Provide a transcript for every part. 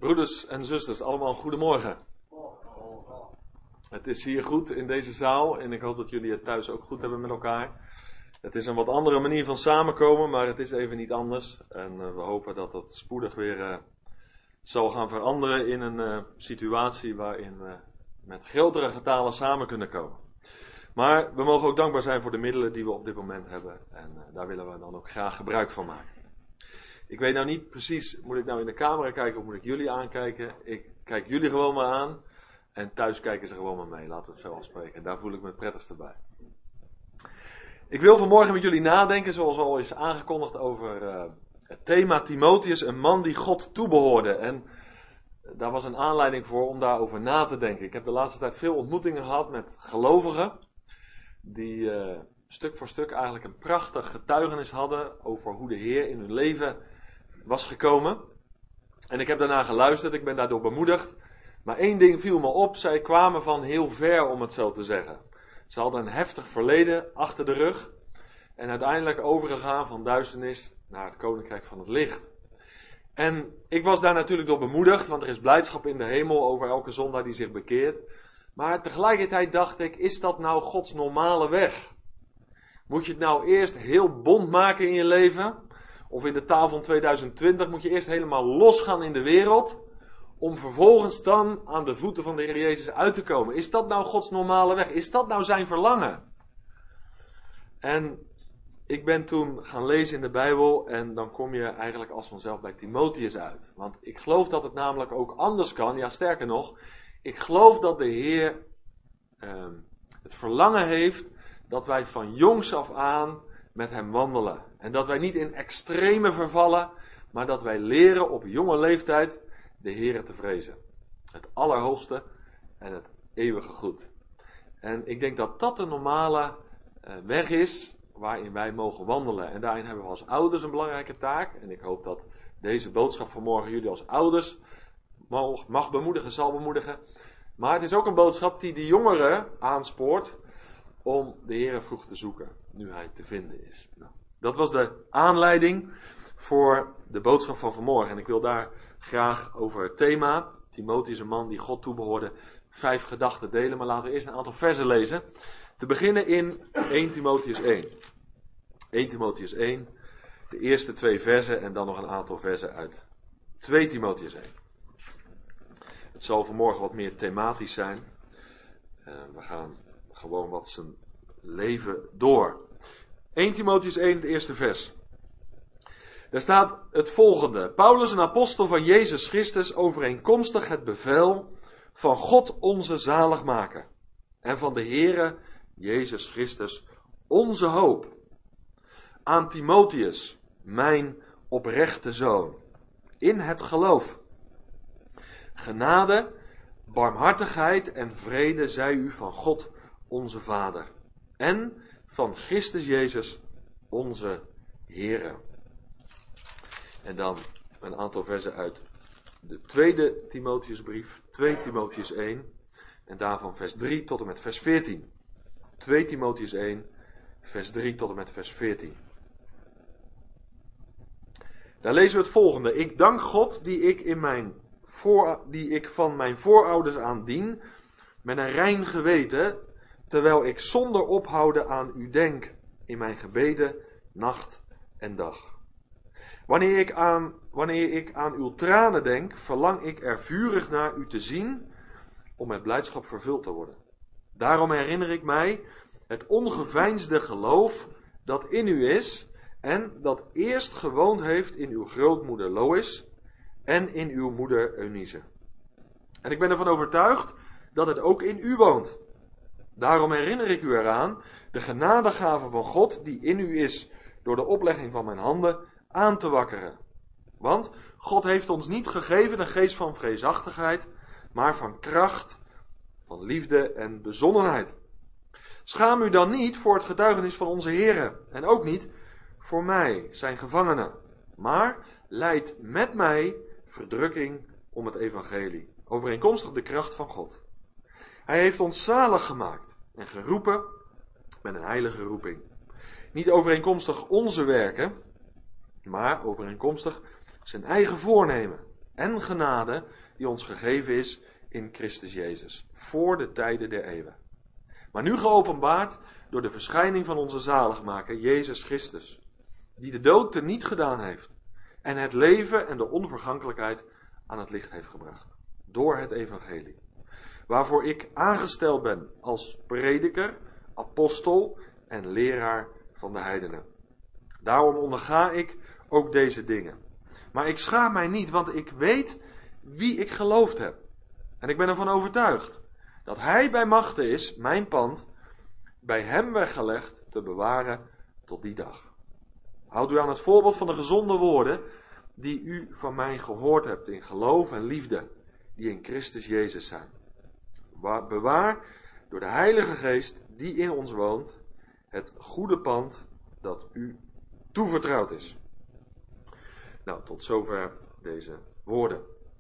Broeders en zusters, allemaal goedemorgen. Het is hier goed in deze zaal en ik hoop dat jullie het thuis ook goed hebben met elkaar. Het is een wat andere manier van samenkomen, maar het is even niet anders. En we hopen dat dat spoedig weer zal gaan veranderen in een situatie waarin we met grotere getalen samen kunnen komen. Maar we mogen ook dankbaar zijn voor de middelen die we op dit moment hebben en daar willen we dan ook graag gebruik van maken. Ik weet nou niet precies, moet ik nou in de camera kijken of moet ik jullie aankijken? Ik kijk jullie gewoon maar aan en thuis kijken ze gewoon maar mee, laten we het zo afspreken. Daar voel ik me het prettigste bij. Ik wil vanmorgen met jullie nadenken, zoals al is aangekondigd, over het thema Timotheus, een man die God toebehoorde. En daar was een aanleiding voor om daarover na te denken. Ik heb de laatste tijd veel ontmoetingen gehad met gelovigen die stuk voor stuk eigenlijk een prachtig getuigenis hadden over hoe de Heer in hun leven was gekomen. En ik heb daarna geluisterd, ik ben daardoor bemoedigd. Maar één ding viel me op, zij kwamen van heel ver, om het zo te zeggen. Ze hadden een heftig verleden achter de rug en uiteindelijk overgegaan van duisternis naar het koninkrijk van het licht. En ik was daar natuurlijk door bemoedigd, want er is blijdschap in de hemel over elke zondaar die zich bekeert. Maar tegelijkertijd dacht ik, is dat nou Gods normale weg? Moet je het nou eerst heel bont maken in je leven? Of in de taal van 2020 moet je eerst helemaal losgaan in de wereld, om vervolgens dan aan de voeten van de Heer Jezus uit te komen? Is dat nou Gods normale weg? Is dat nou zijn verlangen? En ik ben toen gaan lezen in de Bijbel en dan kom je eigenlijk als vanzelf bij Timotheus uit. Want ik geloof dat het namelijk ook anders kan. Ja, sterker nog, ik geloof dat de Heer het verlangen heeft dat wij van jongs af aan met hem wandelen. En dat wij niet in extreme vervallen, maar dat wij leren op jonge leeftijd de Heere te vrezen. Het allerhoogste en het eeuwige goed. En ik denk dat dat de normale weg is waarin wij mogen wandelen. En daarin hebben we als ouders een belangrijke taak. En ik hoop dat deze boodschap vanmorgen jullie als ouders mag bemoedigen, zal bemoedigen. Maar het is ook een boodschap die de jongeren aanspoort om de Heere vroeg te zoeken, nu hij te vinden is. Nou, dat was de aanleiding voor de boodschap van vanmorgen. En ik wil daar graag over het thema, Timotheus, een man die God toebehoorde, 5 gedachten delen. Maar laten we eerst een aantal versen lezen. Te beginnen in 1 Timotheus 1. 1 Timotheus 1, de eerste 2 versen en dan nog een aantal versen uit 2 Timotheus 1. Het zal vanmorgen wat meer thematisch zijn. We gaan gewoon wat zijn leven door. 1 Timotheus 1, het eerste vers. Daar staat het volgende. Paulus, een apostel van Jezus Christus, overeenkomstig het bevel van God onze zaligmaker en van de Heere Jezus Christus, onze hoop. Aan Timotheus, mijn oprechte zoon, in het geloof. Genade, barmhartigheid en vrede zij u van God onze Vader en van Christus Jezus onze Heere. En dan een aantal versen uit de tweede Timotheusbrief, 2 Timotheus 1, en daarvan vers 3 tot en met vers 14. 2 Timotheus 1, vers 3 tot en met vers 14. Daar lezen we het volgende. Ik dank God die ik van mijn voorouders aan dien, met een rein geweten, terwijl ik zonder ophouden aan u denk, in mijn gebeden, nacht en dag. Wanneer ik aan uw tranen denk, verlang ik er vurig naar u te zien, om met blijdschap vervuld te worden. Daarom herinner ik mij het ongeveinsde geloof dat in u is, en dat eerst gewoond heeft in uw grootmoeder Lois en in uw moeder Eunice. En ik ben ervan overtuigd dat het ook in u woont. Daarom herinner ik u eraan de genadegave van God die in u is door de oplegging van mijn handen aan te wakkeren. Want God heeft ons niet gegeven een geest van vreesachtigheid, maar van kracht, van liefde en bezonnenheid. Schaam u dan niet voor het getuigenis van onze Heere en ook niet voor mij, zijn gevangene, maar lijd met mij verdrukking om het evangelie, overeenkomstig de kracht van God. Hij heeft ons zalig gemaakt en geroepen met een heilige roeping. Niet overeenkomstig onze werken, maar overeenkomstig zijn eigen voornemen, en genade die ons gegeven is in Christus Jezus, voor de tijden der eeuwen. Maar nu geopenbaard door de verschijning van onze zaligmaker, Jezus Christus, die de dood teniet gedaan heeft en het leven en de onvergankelijkheid aan het licht heeft gebracht, door het evangelie, waarvoor ik aangesteld ben als prediker, apostel en leraar van de heidenen. Daarom onderga ik ook deze dingen. Maar ik schaam mij niet, want ik weet wie ik geloofd heb. En ik ben ervan overtuigd dat hij bij machte is mijn pand bij hem weggelegd te bewaren tot die dag. Houd u aan het voorbeeld van de gezonde woorden die u van mij gehoord hebt in geloof en liefde, die in Christus Jezus zijn. Bewaar door de Heilige Geest die in ons woont, het goede pand dat u toevertrouwd is. Nou, tot zover deze woorden.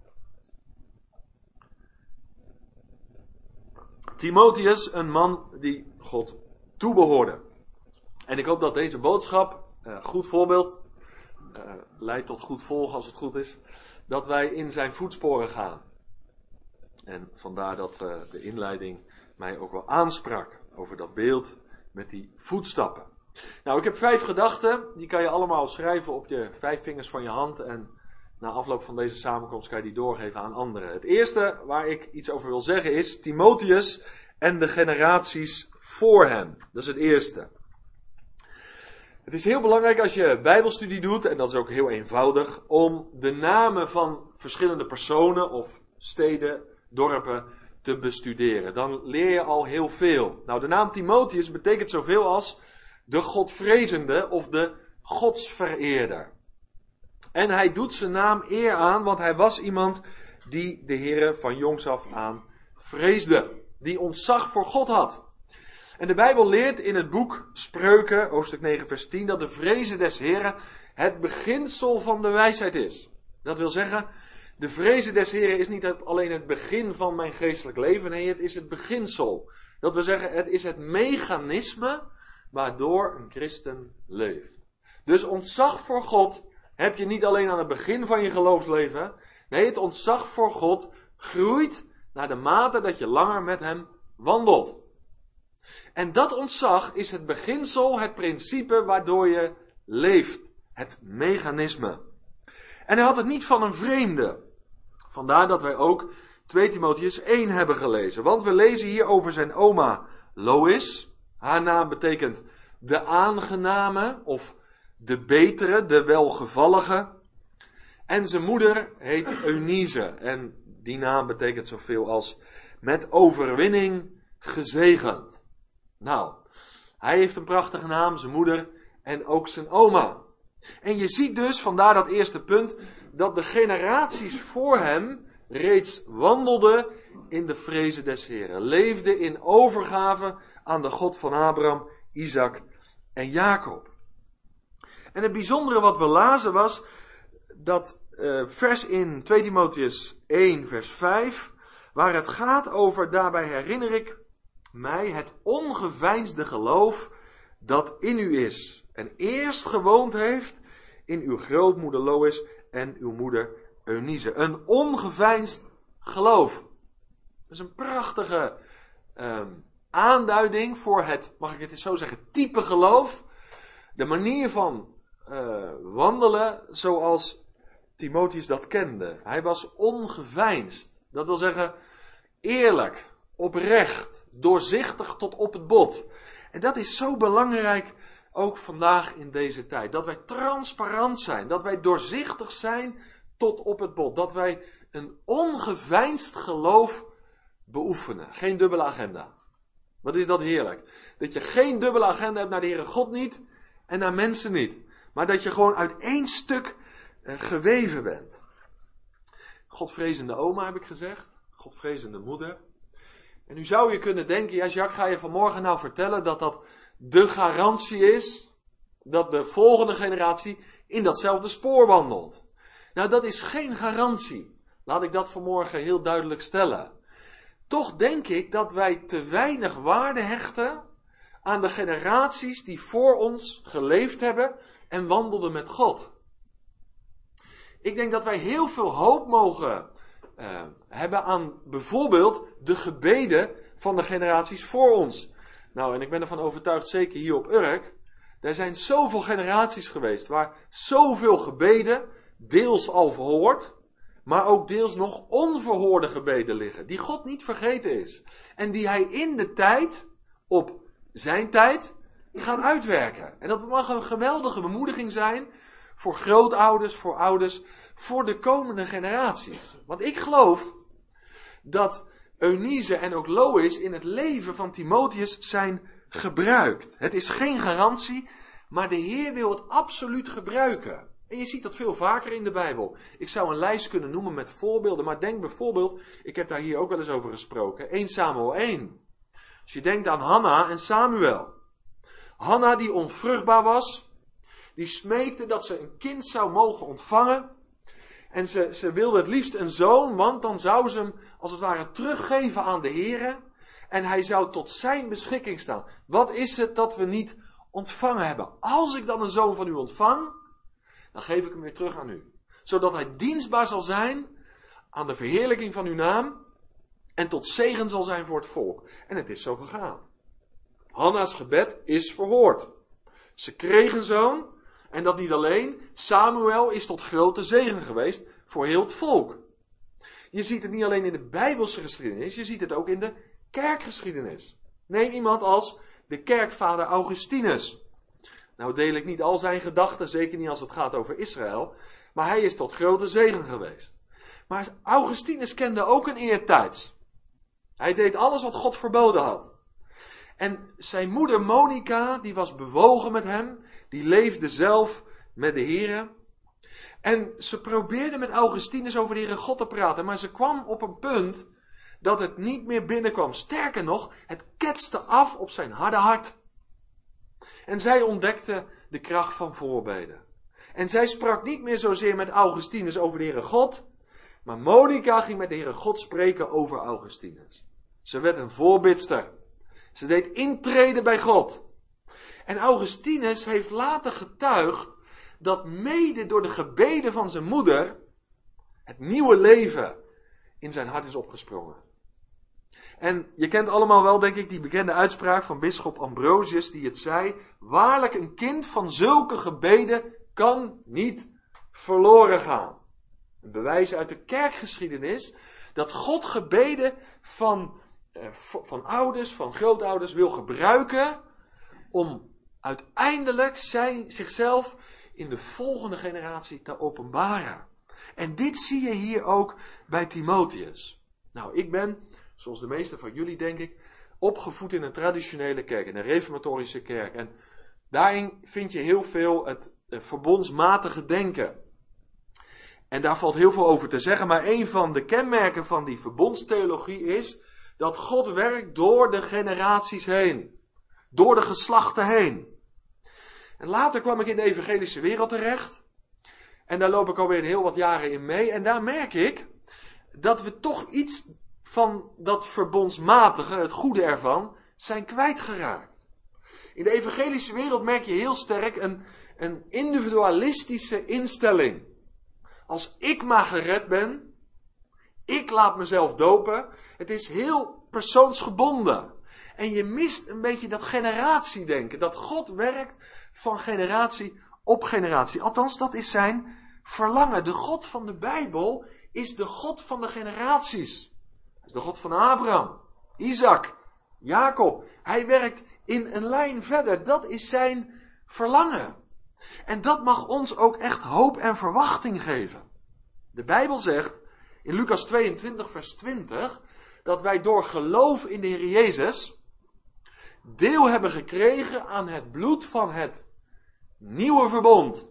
Timotheus, een man die God toebehoorde. En ik hoop dat deze boodschap, goed voorbeeld, leidt tot goed volgen als het goed is, dat wij in zijn voetsporen gaan. En vandaar dat de inleiding mij ook wel aansprak over dat beeld met die voetstappen. Nou, ik heb 5 gedachten, die kan je allemaal schrijven op je 5 vingers van je hand en na afloop van deze samenkomst kan je die doorgeven aan anderen. Het eerste waar ik iets over wil zeggen is Timotheus en de generaties voor hem. Dat is het eerste. Het is heel belangrijk als je bijbelstudie doet, en dat is ook heel eenvoudig, om de namen van verschillende personen of steden, dorpen te bestuderen. Dan leer je al heel veel. Nou, de naam Timotheus betekent zoveel als de Godvrezende of de Godsvereerder. En hij doet zijn naam eer aan, want hij was iemand die de Heere van jongs af aan vreesde. Die ontzag voor God had. En de Bijbel leert in het boek Spreuken, hoofdstuk 9 vers 10, dat de vrezen des Heeren het beginsel van de wijsheid is. Dat wil zeggen, de vrezen des Heeren is niet alleen het begin van mijn geestelijk leven, nee, het is het beginsel. Dat wil zeggen, het is het mechanisme waardoor een christen leeft. Dus ontzag voor God heb je niet alleen aan het begin van je geloofsleven. Nee, het ontzag voor God groeit naar de mate dat je langer met hem wandelt. En dat ontzag is het beginsel, het principe waardoor je leeft. Het mechanisme. En hij had het niet van een vreemde. Vandaar dat wij ook 2 Timotheus 1 hebben gelezen. Want we lezen hier over zijn oma Lois. Haar naam betekent de aangename of de betere, de welgevallige. En zijn moeder heet Eunice. En die naam betekent zoveel als met overwinning gezegend. Nou, hij heeft een prachtige naam, zijn moeder en ook zijn oma. En je ziet dus, vandaar dat eerste punt, dat de generaties voor hem reeds wandelden in de vrezen des Heren. Leefden in overgave aan de God van Abraham, Isaac en Jacob. En het bijzondere wat we lazen was dat vers in 2 Timotheus 1 vers 5, waar het gaat over, daarbij herinner ik mij het ongeveinsde geloof dat in u is en eerst gewoond heeft in uw grootmoeder Lois en uw moeder Eunice. Een ongeveinsd geloof. Dat is een prachtige aanduiding voor het, mag ik het eens zo zeggen, type geloof. De manier van wandelen zoals Timotheus dat kende. Hij was ongeveinsd. Dat wil zeggen eerlijk, oprecht, doorzichtig tot op het bot. En dat is zo belangrijk ook vandaag in deze tijd. Dat wij transparant zijn. Dat wij doorzichtig zijn tot op het bot. Dat wij een ongeveinsd geloof beoefenen. Geen dubbele agenda. Wat is dat heerlijk. Dat je geen dubbele agenda hebt naar de Heere God niet en naar mensen niet. Maar dat je gewoon uit één stuk geweven bent. Godvrezende oma heb ik gezegd. Godvrezende moeder. En nu zou je kunnen denken, ja Jacques, ga je vanmorgen nou vertellen dat dat de garantie is dat de volgende generatie in datzelfde spoor wandelt. Nou, dat is geen garantie. Laat ik dat vanmorgen heel duidelijk stellen. Toch denk ik dat wij te weinig waarde hechten aan de generaties die voor ons geleefd hebben en wandelden met God. Ik denk dat wij heel veel hoop mogen hebben aan bijvoorbeeld de gebeden van de generaties voor ons. Nou, en ik ben ervan overtuigd, zeker hier op Urk, er zijn zoveel generaties geweest waar zoveel gebeden, deels al verhoord, maar ook deels nog onverhoorde gebeden liggen, die God niet vergeten is. En die hij in de tijd, op zijn tijd, gaat uitwerken. En dat mag een geweldige bemoediging zijn voor grootouders, voor ouders, voor de komende generaties. Want ik geloof dat Eunice en ook Lois in het leven van Timotheus zijn gebruikt. Het is geen garantie, maar de Heer wil het absoluut gebruiken. En je ziet dat veel vaker in de Bijbel. Ik zou een lijst kunnen noemen met voorbeelden, maar denk bijvoorbeeld, ik heb daar hier ook wel eens over gesproken, 1 Samuel 1. Als je denkt aan Hanna en Samuel. Hanna die onvruchtbaar was, die smeekte dat ze een kind zou mogen ontvangen. En ze wilde het liefst een zoon, want dan zou ze hem als het ware teruggeven aan de Heere. En hij zou tot zijn beschikking staan. Wat is het dat we niet ontvangen hebben? Als ik dan een zoon van u ontvang, dan geef ik hem weer terug aan u. Zodat hij dienstbaar zal zijn aan de verheerlijking van uw naam. En tot zegen zal zijn voor het volk. En het is zo gegaan. Hanna's gebed is verhoord. Ze kreeg een zoon. En dat niet alleen. Samuel is tot grote zegen geweest voor heel het volk. Je ziet het niet alleen in de Bijbelse geschiedenis. Je ziet het ook in de kerkgeschiedenis. Neem iemand als de kerkvader Augustinus. Nou deel ik niet al zijn gedachten. Zeker niet als het gaat over Israël. Maar hij is tot grote zegen geweest. Maar Augustinus kende ook een eertijds. Hij deed alles wat God verboden had. En zijn moeder Monica, die was bewogen met hem. Die leefde zelf met de Here. En ze probeerde met Augustinus over de Heere God te praten. Maar ze kwam op een punt dat het niet meer binnenkwam. Sterker nog, het ketste af op zijn harde hart. En zij ontdekte de kracht van voorbeden. En zij sprak niet meer zozeer met Augustinus over de Heere God. Maar Monica ging met de Heere God spreken over Augustinus. Ze werd een voorbidster. Ze deed intrede bij God. En Augustinus heeft later getuigd dat mede door de gebeden van zijn moeder het nieuwe leven in zijn hart is opgesprongen. En je kent allemaal wel, denk ik, die bekende uitspraak van bisschop Ambrosius die het zei: waarlijk een kind van zulke gebeden kan niet verloren gaan. Een bewijs uit de kerkgeschiedenis dat God gebeden van ouders, van grootouders wil gebruiken om uiteindelijk zichzelf in de volgende generatie te openbaren. En dit zie je hier ook bij Timotheus. Nou, ik ben, zoals de meeste van jullie denk ik, opgevoed in een traditionele kerk, in een reformatorische kerk. En daarin vind je heel veel het verbondsmatige denken. En daar valt heel veel over te zeggen, maar een van de kenmerken van die verbondstheologie is dat God werkt door de generaties heen. Door de geslachten heen. En later kwam ik in de evangelische wereld terecht. En daar loop ik alweer heel wat jaren in mee. En daar merk ik dat we toch iets van dat verbondsmatige, het goede ervan, zijn kwijtgeraakt. In de evangelische wereld merk je heel sterk een individualistische instelling. Als ik maar gered ben, ik laat mezelf dopen. Het is heel persoonsgebonden. En je mist een beetje dat generatiedenken. Dat God werkt van generatie op generatie. Althans, dat is zijn verlangen. De God van de Bijbel is de God van de generaties. Dat is de God van Abraham, Isaac, Jacob. Hij werkt in een lijn verder. Dat is zijn verlangen. En dat mag ons ook echt hoop en verwachting geven. De Bijbel zegt in Lucas 22 vers 20 dat wij door geloof in de Heer Jezus deel hebben gekregen aan het bloed van het nieuwe verbond.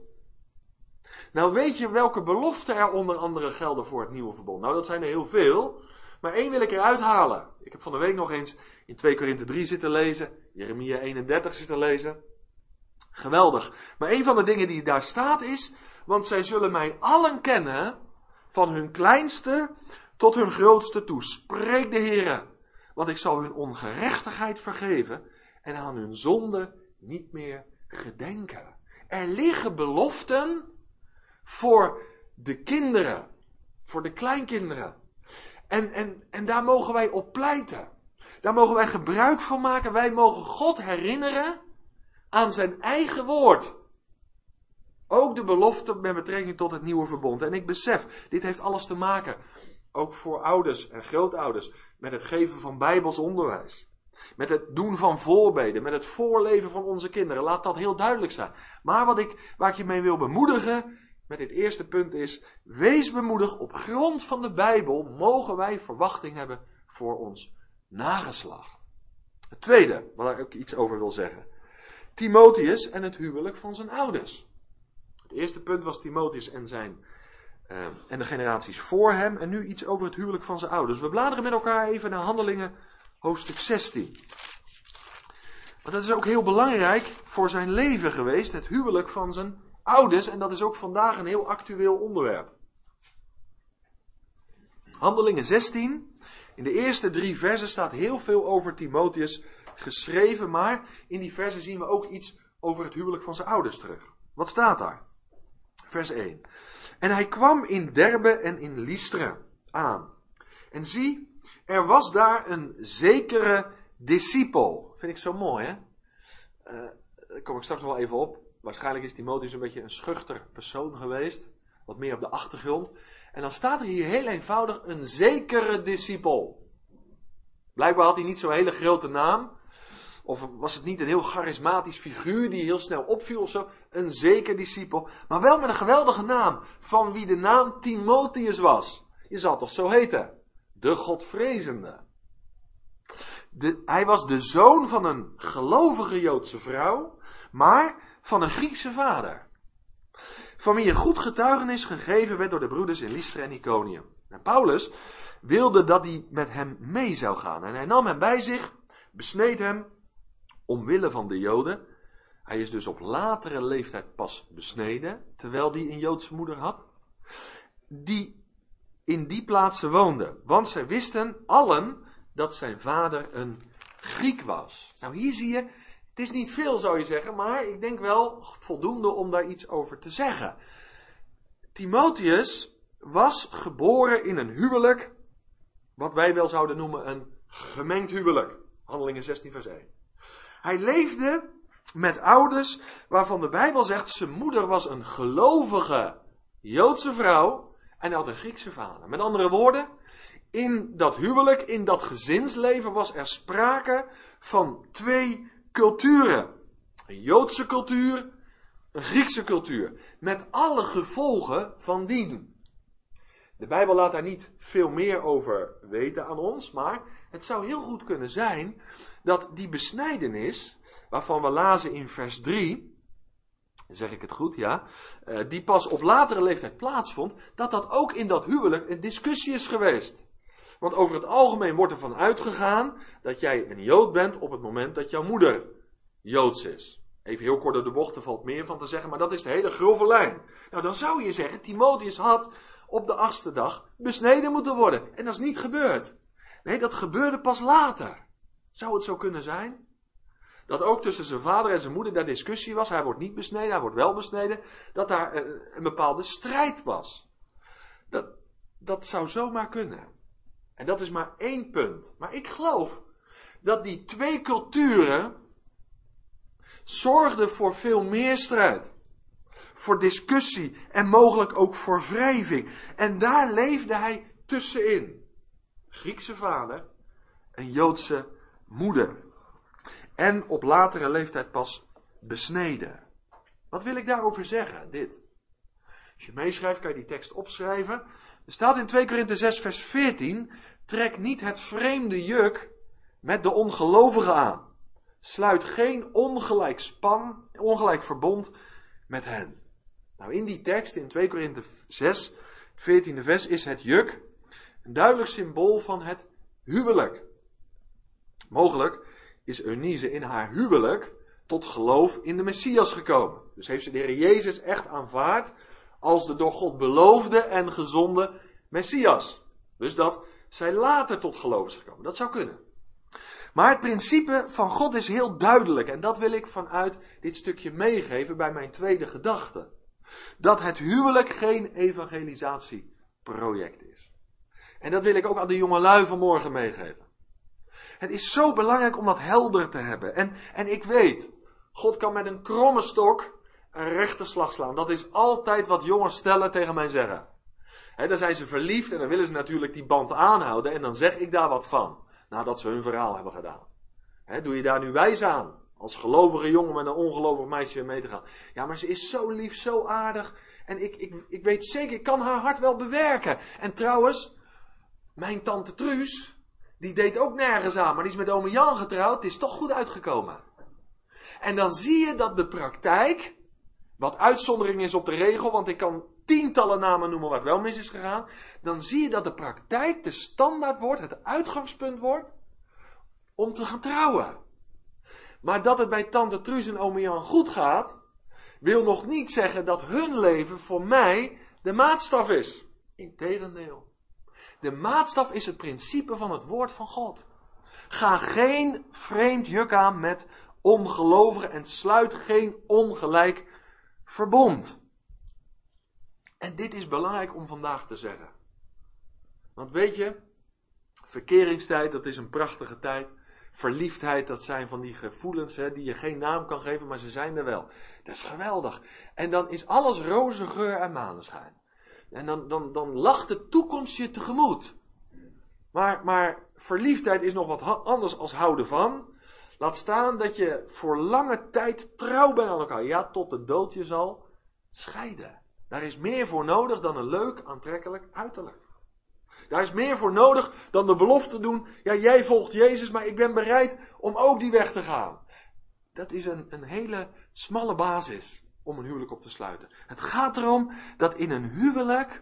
Nou, weet je welke beloften er onder andere gelden voor het nieuwe verbond? Nou, dat zijn er heel veel, maar één wil ik eruit halen. Ik heb van de week nog eens in 2 Korinthe 3 zitten lezen, Jeremia 31 zitten lezen. Geweldig. Maar een van de dingen die daar staat is, want zij zullen mij allen kennen, van hun kleinste tot hun grootste toe. Spreekt de Heere, want ik zal hun ongerechtigheid vergeven en aan hun zonde niet meer gedenken. Er liggen beloften voor de kinderen, voor de kleinkinderen. En daar mogen wij op pleiten. Daar mogen wij gebruik van maken. Wij mogen God herinneren aan zijn eigen woord. Ook de belofte met betrekking tot het nieuwe verbond. En ik besef, dit heeft alles te maken, ook voor ouders en grootouders, met het geven van Bijbels onderwijs. Met het doen van voorbeden, met het voorleven van onze kinderen. Laat dat heel duidelijk zijn. Maar waar ik je mee wil bemoedigen, met dit eerste punt is, wees bemoedigd, op grond van de Bijbel mogen wij verwachting hebben voor ons nageslacht. Het tweede, waar ik iets over wil zeggen. Timotheus en het huwelijk van zijn ouders. Het eerste punt was Timotheus en de generaties voor hem. En nu iets over het huwelijk van zijn ouders. We bladeren met elkaar even naar Handelingen hoofdstuk 16. Want dat is ook heel belangrijk voor zijn leven geweest. Het huwelijk van zijn ouders. En dat is ook vandaag een heel actueel onderwerp. Handelingen 16. In de eerste 3 versen staat heel veel over Timotheus geschreven. Maar in die versen zien we ook iets over het huwelijk van zijn ouders terug. Wat staat daar? Vers 1. En hij kwam in Derbe en in Lystra aan. En zie, er was daar een zekere discipel. Vind ik zo mooi, hè? Daar kom ik straks nog wel even op. Waarschijnlijk is Timotheus een beetje een schuchter persoon geweest. Wat meer op de achtergrond. En dan staat er hier heel eenvoudig een zekere discipel. Blijkbaar had hij niet zo'n hele grote naam. Of was het niet een heel charismatisch figuur die heel snel opviel of zo. Een zeker discipel. Maar wel met een geweldige naam. Van wie de naam Timotheus was. Je zal toch zo heten. De Godvrezende. Hij was de zoon van een gelovige Joodse vrouw. Maar van een Griekse vader. Van wie een goed getuigenis gegeven werd door de broeders in Lystra en Iconium. En Paulus wilde dat hij met hem mee zou gaan. En hij nam hem bij zich. Besneed hem. Omwille van de Joden. Hij is dus op latere leeftijd pas besneden, terwijl hij een Joodse moeder had. Die in die plaatsen woonden. Want zij wisten allen dat zijn vader een Griek was. Nou, hier zie je, het is niet veel zou je zeggen, maar ik denk wel voldoende om daar iets over te zeggen. Timotheus was geboren in een huwelijk, wat wij wel zouden noemen een gemengd huwelijk. Handelingen 16 vers 1. Hij leefde met ouders waarvan de Bijbel zegt, zijn moeder was een gelovige Joodse vrouw en hij had een Griekse vader. Met andere woorden, in dat huwelijk, in dat gezinsleven was er sprake van 2 culturen. Een Joodse cultuur, een Griekse cultuur. Met alle gevolgen van dien. De Bijbel laat daar niet veel meer over weten aan ons, maar het zou heel goed kunnen zijn dat die besnijdenis, waarvan we lazen in vers 3, zeg ik het goed, ja, die pas op latere leeftijd plaatsvond, dat ook in dat huwelijk een discussie is geweest. Want over het algemeen wordt ervan uitgegaan dat jij een Jood bent op het moment dat jouw moeder Joods is. Even heel kort door de bocht, er valt meer van te zeggen, maar dat is de hele grove lijn. Nou, dan zou je zeggen, Timotheus had op de 8e dag besneden moeten worden. En dat is niet gebeurd. Nee, dat gebeurde pas later. Zou het zo kunnen zijn? Dat ook tussen zijn vader en zijn moeder daar discussie was. Hij wordt niet besneden, hij wordt wel besneden. Dat daar een bepaalde strijd was. Dat zou zomaar kunnen. En dat is maar 1 punt. Maar ik geloof dat die 2 culturen zorgden voor veel meer strijd. Voor discussie en mogelijk ook voor wrijving. En daar leefde hij tussenin. Griekse vader, een Joodse moeder. En op latere leeftijd pas besneden. Wat wil ik daarover zeggen? Dit. Als je meeschrijft kan je die tekst opschrijven. Er staat in 2 Korinthe 6 vers 14. Trek niet het vreemde juk met de ongelovigen aan. Sluit geen ongelijk verbond met hen. Nou, in die tekst, in 2 Korinthe 6, 14e vers, is het juk een duidelijk symbool van het huwelijk. Mogelijk is Eunice in haar huwelijk tot geloof in de Messias gekomen. Dus heeft ze de Heer Jezus echt aanvaard als de door God beloofde en gezonde Messias. Dus dat zij later tot geloof is gekomen. Dat zou kunnen. Maar het principe van God is heel duidelijk. En dat wil ik vanuit dit stukje meegeven bij mijn tweede gedachte. Dat het huwelijk geen evangelisatieproject is. En dat wil ik ook aan de jongelui vanmorgen meegeven. Het is zo belangrijk om dat helder te hebben. En ik weet, God kan met een kromme stok een rechte slag slaan. Dat is altijd wat jonge stellen tegen mij zeggen. Dan zijn ze verliefd en dan willen ze natuurlijk die band aanhouden. En dan zeg ik daar wat van. Nadat ze hun verhaal hebben gedaan. Doe je daar nu wijs aan? Als gelovige jongen met een ongelovig meisje mee te gaan. Ja, maar ze is zo lief, zo aardig. En ik weet zeker, ik kan haar hart wel bewerken. En trouwens, mijn tante Truus, die deed ook nergens aan. Maar die is met ome Jan getrouwd. Het is toch goed uitgekomen. En dan zie je dat de praktijk, wat uitzondering is op de regel, want ik kan tientallen namen noemen waar het wel mis is gegaan. Dan zie je dat de praktijk de standaard wordt, het uitgangspunt wordt, om te gaan trouwen. Maar dat het bij tante Truus en ome Jan goed gaat, wil nog niet zeggen dat hun leven voor mij de maatstaf is. Integendeel. De maatstaf is het principe van het woord van God. Ga geen vreemd juk aan met ongelovigen en sluit geen ongelijk verbond. En dit is belangrijk om vandaag te zeggen. Want weet je, verkeringstijd, dat is een prachtige tijd. Verliefdheid, dat zijn van die gevoelens die je geen naam kan geven, maar ze zijn er wel. Dat is geweldig. En dan is alles roze geur en maneschijn. En dan lacht de toekomst je tegemoet. Maar verliefdheid is nog wat anders als houden van. Laat staan dat je voor lange tijd trouw bent aan elkaar. Ja, tot de dood je zal scheiden. Daar is meer voor nodig dan een leuk, aantrekkelijk uiterlijk. Daar is meer voor nodig dan de belofte doen. Ja, jij volgt Jezus, maar ik ben bereid om ook die weg te gaan. Dat is een hele smalle basis om een huwelijk op te sluiten. Het gaat erom dat in een huwelijk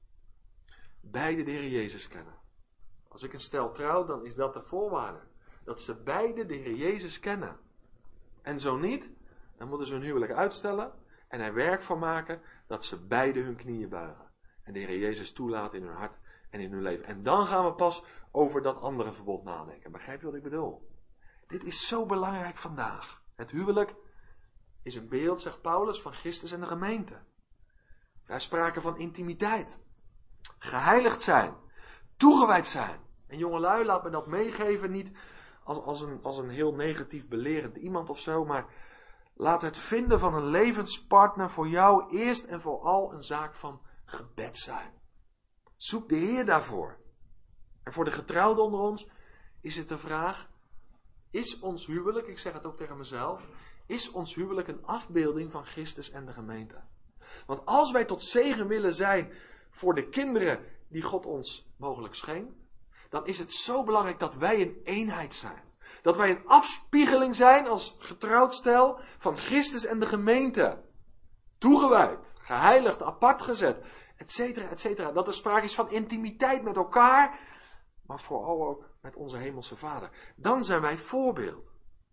beide de Heer Jezus kennen. Als ik een stel trouw, dan is dat de voorwaarde. Dat ze beide de Heer Jezus kennen. En zo niet, dan moeten ze hun huwelijk uitstellen en er werk van maken dat ze beide hun knieën buigen. En de Heer Jezus toelaten in hun hart en in hun leven. En dan gaan we pas over dat andere verbod nadenken. Begrijp je wat ik bedoel? Dit is zo belangrijk vandaag. Het huwelijk is een beeld, zegt Paulus, van Christus en de gemeente. Daar sprake van intimiteit. Geheiligd zijn. Toegewijd zijn. En jongelui, laat me dat meegeven, niet als een heel negatief belerend iemand of zo, maar laat het vinden van een levenspartner voor jou eerst en vooral een zaak van gebed zijn. Zoek de Heer daarvoor. En voor de getrouwden onder ons is het de vraag, is ons huwelijk, ik zeg het ook tegen mezelf, is ons huwelijk een afbeelding van Christus en de gemeente? Want als wij tot zegen willen zijn voor de kinderen die God ons mogelijk schenkt, dan is het zo belangrijk dat wij een eenheid zijn. Dat wij een afspiegeling zijn als getrouwd stel van Christus en de gemeente. Toegewijd, geheiligd, apart gezet, etcetera, etcetera. Dat er sprake is van intimiteit met elkaar, maar vooral ook met onze hemelse Vader. Dan zijn wij voorbeeld.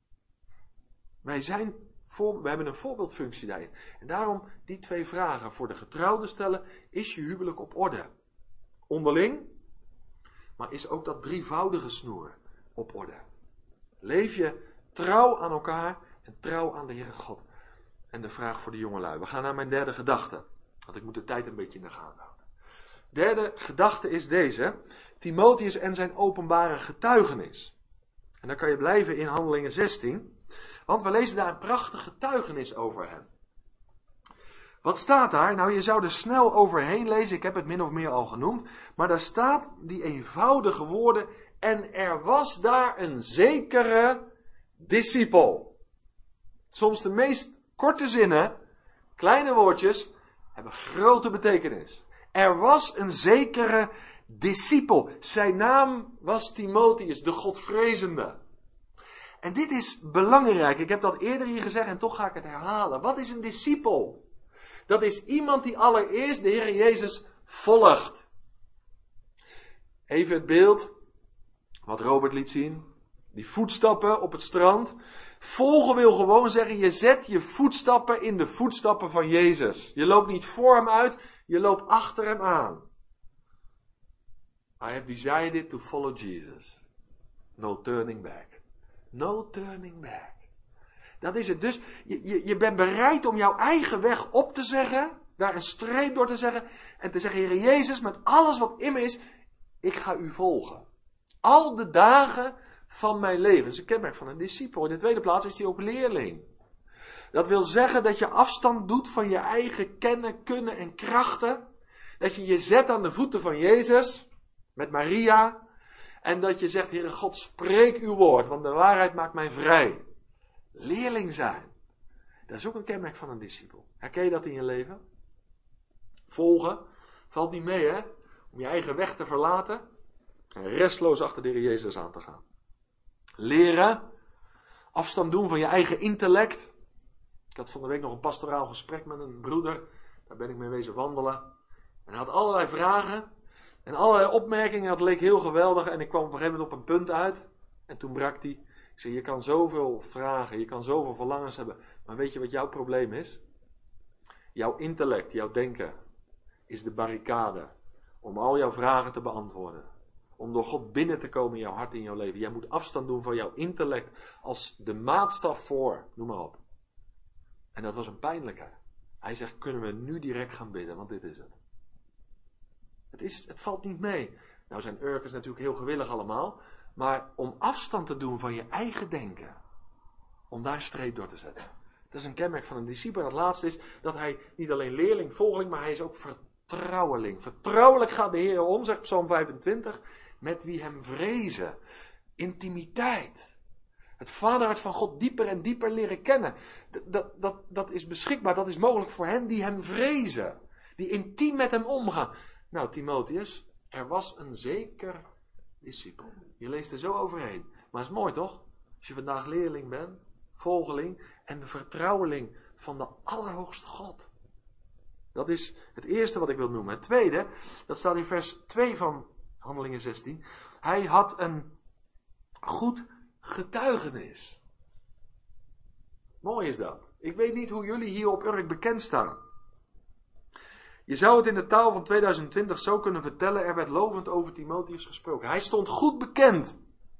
We hebben een voorbeeldfunctie daarin. En daarom die twee vragen voor de getrouwden stellen. Is je huwelijk op orde? Onderling, maar is ook dat drievoudige snoer op orde? Leef je trouw aan elkaar en trouw aan de Heere God? En de vraag voor de jongelui. We gaan naar mijn derde gedachte. Want ik moet de tijd een beetje in de gaten houden. Derde gedachte is deze. Timotheus en zijn openbare getuigenis. En dan kan je blijven in Handelingen 16. Want we lezen daar een prachtig getuigenis over hem. Wat staat daar? Nou, je zou er snel overheen lezen. Ik heb het min of meer al genoemd. Maar daar staat die eenvoudige woorden. En er was daar een zekere discipel. Soms de meest korte zinnen, kleine woordjes, hebben grote betekenis. Er was een zekere discipel. Zijn naam was Timotheus, de Godvrezende. En dit is belangrijk. Ik heb dat eerder hier gezegd en toch ga ik het herhalen. Wat is een discipel? Dat is iemand die allereerst de Heer Jezus volgt. Even het beeld wat Robert liet zien. Die voetstappen op het strand. Volgen wil gewoon zeggen, je zet je voetstappen in de voetstappen van Jezus. Je loopt niet voor hem uit, je loopt achter hem aan. I have decided to follow Jesus. No turning back. No turning back. Dat is het. Dus je bent bereid om jouw eigen weg op te zeggen. daar een streep door te zeggen en te zeggen, Heere Jezus, met alles wat in me is, ik ga u volgen. Al de dagen van mijn leven. Dat is een kenmerk van een discipel. In de tweede plaats is hij ook leerling. Dat wil zeggen dat je afstand doet van je eigen kennen, kunnen en krachten. Dat je je zet aan de voeten van Jezus, met Maria. En dat je zegt, Heere God, spreek uw woord, want de waarheid maakt mij vrij. Leerling zijn. Dat is ook een kenmerk van een discipel. Herken je dat in je leven? Volgen. Valt niet mee, hè? Om je eigen weg te verlaten. En restloos achter de Heer Jezus aan te gaan. Leren. Afstand doen van je eigen intellect. Ik had van de week nog een pastoraal gesprek met een broeder. Daar ben ik mee wezen wandelen. En hij had allerlei vragen. En allerlei opmerkingen. Dat leek heel geweldig. En ik kwam op een gegeven moment op een punt uit. En toen brak hij. Ik zei, je kan zoveel vragen. Je kan zoveel verlangens hebben. Maar weet je wat jouw probleem is? Jouw intellect, jouw denken is de barricade om al jouw vragen te beantwoorden. Om door God binnen te komen in jouw hart, in jouw leven. Jij moet afstand doen van jouw intellect als de maatstaf voor, noem maar op. En dat was een pijnlijke. Hij zegt, kunnen we nu direct gaan bidden, want dit is het. Het valt niet mee. Nou zijn Urkers natuurlijk heel gewillig allemaal, maar om afstand te doen van je eigen denken, om daar een streep door te zetten. Dat is een kenmerk van een discipel. En het laatste is dat hij niet alleen leerling, volgeling, maar hij is ook vertrouweling. Vertrouwelijk gaat de Heer om, zegt Psalm 25, met wie hem vrezen. Intimiteit. Het vaderhart van God dieper en dieper leren kennen. Dat is beschikbaar, dat is mogelijk voor hen die hem vrezen. Die intiem met hem omgaan. Nou, Timotheus, er was een zeker discipel. Je leest er zo overheen. Maar het is mooi toch? Als je vandaag leerling bent, volgeling en de vertrouweling van de Allerhoogste God. Dat is het eerste wat ik wil noemen. Het tweede, dat staat in vers 2 van Handelingen 16. Hij had een goed getuigenis. Mooi is dat. Ik weet niet hoe jullie hier op Urk bekend staan. Je zou het in de taal van 2020 zo kunnen vertellen, er werd lovend over Timotheus gesproken. Hij stond goed bekend.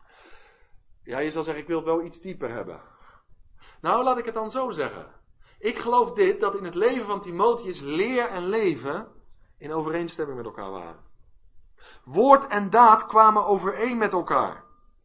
Ja, je zal zeggen, ik wil het wel iets dieper hebben. Nou, laat ik het dan zo zeggen. Ik geloof dat in het leven van Timotheus leer en leven in overeenstemming met elkaar waren. Woord en daad kwamen overeen met elkaar.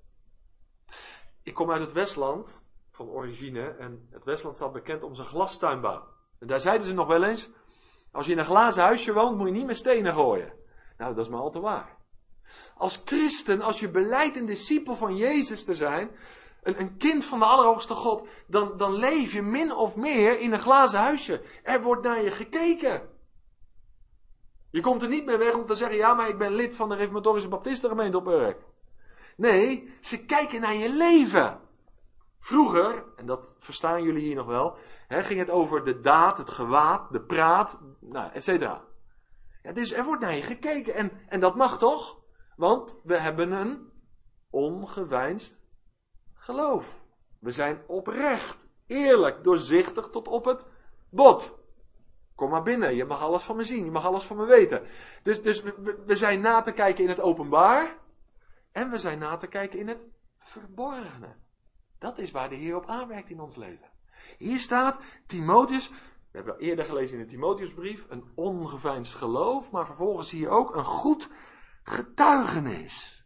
Ik kom uit het Westland, van origine, en het Westland staat bekend om zijn glastuinbouw. En daar zeiden ze nog wel eens, als je in een glazen huisje woont, moet je niet met stenen gooien. Nou, dat is maar al te waar. Als christen, als je belijdt een discipel van Jezus te zijn, een kind van de Allerhoogste God, dan leef je min of meer in een glazen huisje. Er wordt naar je gekeken. Je komt er niet mee weg om te zeggen, ja, maar ik ben lid van de Reformatorische Baptistengemeente op Urk. Nee, ze kijken naar je leven. Vroeger, en dat verstaan jullie hier nog wel, ging het over de daad, het gewaad, de praat, nou, et cetera. Ja, dus er wordt naar je gekeken en dat mag toch? Want we hebben een ongeveinsd geloof. We zijn oprecht, eerlijk, doorzichtig tot op het bot. Kom maar binnen, je mag alles van me zien, je mag alles van me weten. Dus we zijn na te kijken in het openbaar en we zijn na te kijken in het verborgene. Dat is waar de Heer op aanwerkt in ons leven. Hier staat Timotheus, we hebben eerder gelezen in de Timotheusbrief, een ongeveinsd geloof, maar vervolgens hier ook een goed getuigenis.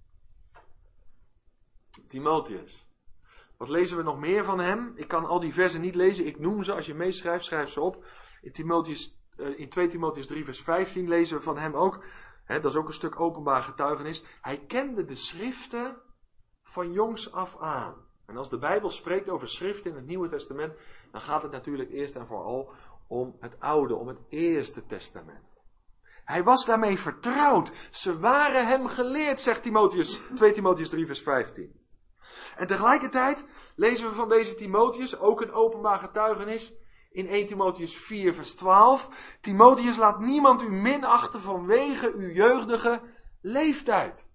Timotheus. Wat lezen we nog meer van hem? Ik kan al die versen niet lezen, ik noem ze, als je meeschrijft, schrijf ze op. In 2 Timotheus 3 vers 15 lezen we van hem ook, dat is ook een stuk openbaar getuigenis. Hij kende de schriften van jongs af aan. En als de Bijbel spreekt over schriften in het Nieuwe Testament, dan gaat het natuurlijk eerst en vooral om het Oude, om het Eerste Testament. Hij was daarmee vertrouwd. Ze waren hem geleerd, zegt 2 Timotheus 3 vers 15. En tegelijkertijd lezen we van deze Timotheus ook een openbaar getuigenis in 1 Timotheus 4 vers 12. Timotheus, laat niemand u minachten vanwege uw jeugdige leeftijd.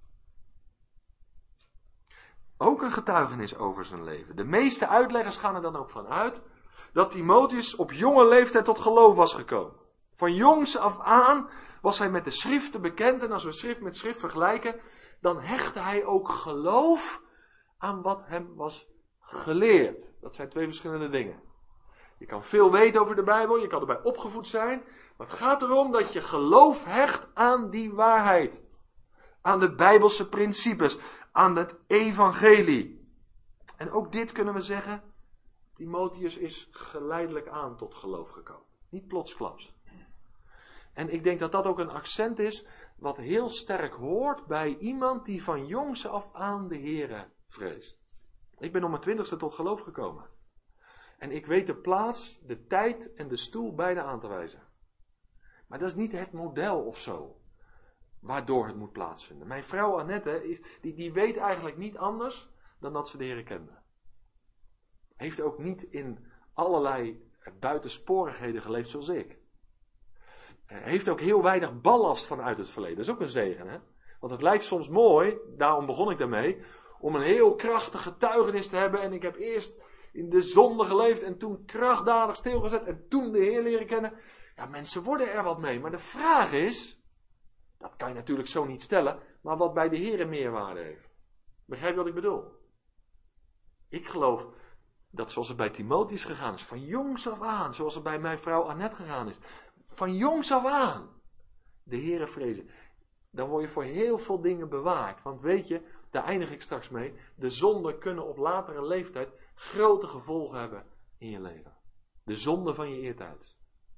Ook een getuigenis over zijn leven. De meeste uitleggers gaan er dan ook van uit dat Timotheus op jonge leeftijd tot geloof was gekomen. Van jongs af aan was hij met de schriften bekend en als we schrift met schrift vergelijken, dan hechtte hij ook geloof aan wat hem was geleerd. Dat zijn 2 verschillende dingen. Je kan veel weten over de Bijbel, je kan erbij opgevoed zijn. Maar het gaat erom dat je geloof hecht aan die waarheid. Aan de Bijbelse principes, aan het evangelie. En ook dit kunnen we zeggen, Timotheus is geleidelijk aan tot geloof gekomen. Niet plotsklaps. En ik denk dat dat ook een accent is wat heel sterk hoort bij iemand die van jongs af aan de Here vreest. Ik ben op mijn 20ste tot geloof gekomen. En ik weet de plaats, de tijd en de stoel beide aan te wijzen. Maar dat is niet het model of zo, waardoor het moet plaatsvinden. Mijn vrouw Annette, die weet eigenlijk niet anders dan dat ze de Here kende. Heeft ook niet in allerlei buitensporigheden geleefd zoals ik. Heeft ook heel weinig ballast vanuit het verleden. Dat is ook een zegen, hè? Want het lijkt soms mooi, daarom begon ik daarmee, om een heel krachtig getuigenis te hebben. En ik heb eerst in de zonde geleefd en toen krachtdadig stilgezet en toen de Heer leren kennen. Ja, mensen worden er wat mee. Maar de vraag is, dat kan je natuurlijk zo niet stellen, maar wat bij de Heer een meerwaarde heeft. Begrijp je wat ik bedoel? Ik geloof dat zoals het bij Timotheus gegaan is, van jongs af aan, zoals het bij mijn vrouw Annette gegaan is, van jongs af aan, de Heere vrezen. Dan word je voor heel veel dingen bewaard. Want weet je, daar eindig ik straks mee, de zonden kunnen op latere leeftijd grote gevolgen hebben in je leven. De zonde van je eertijd.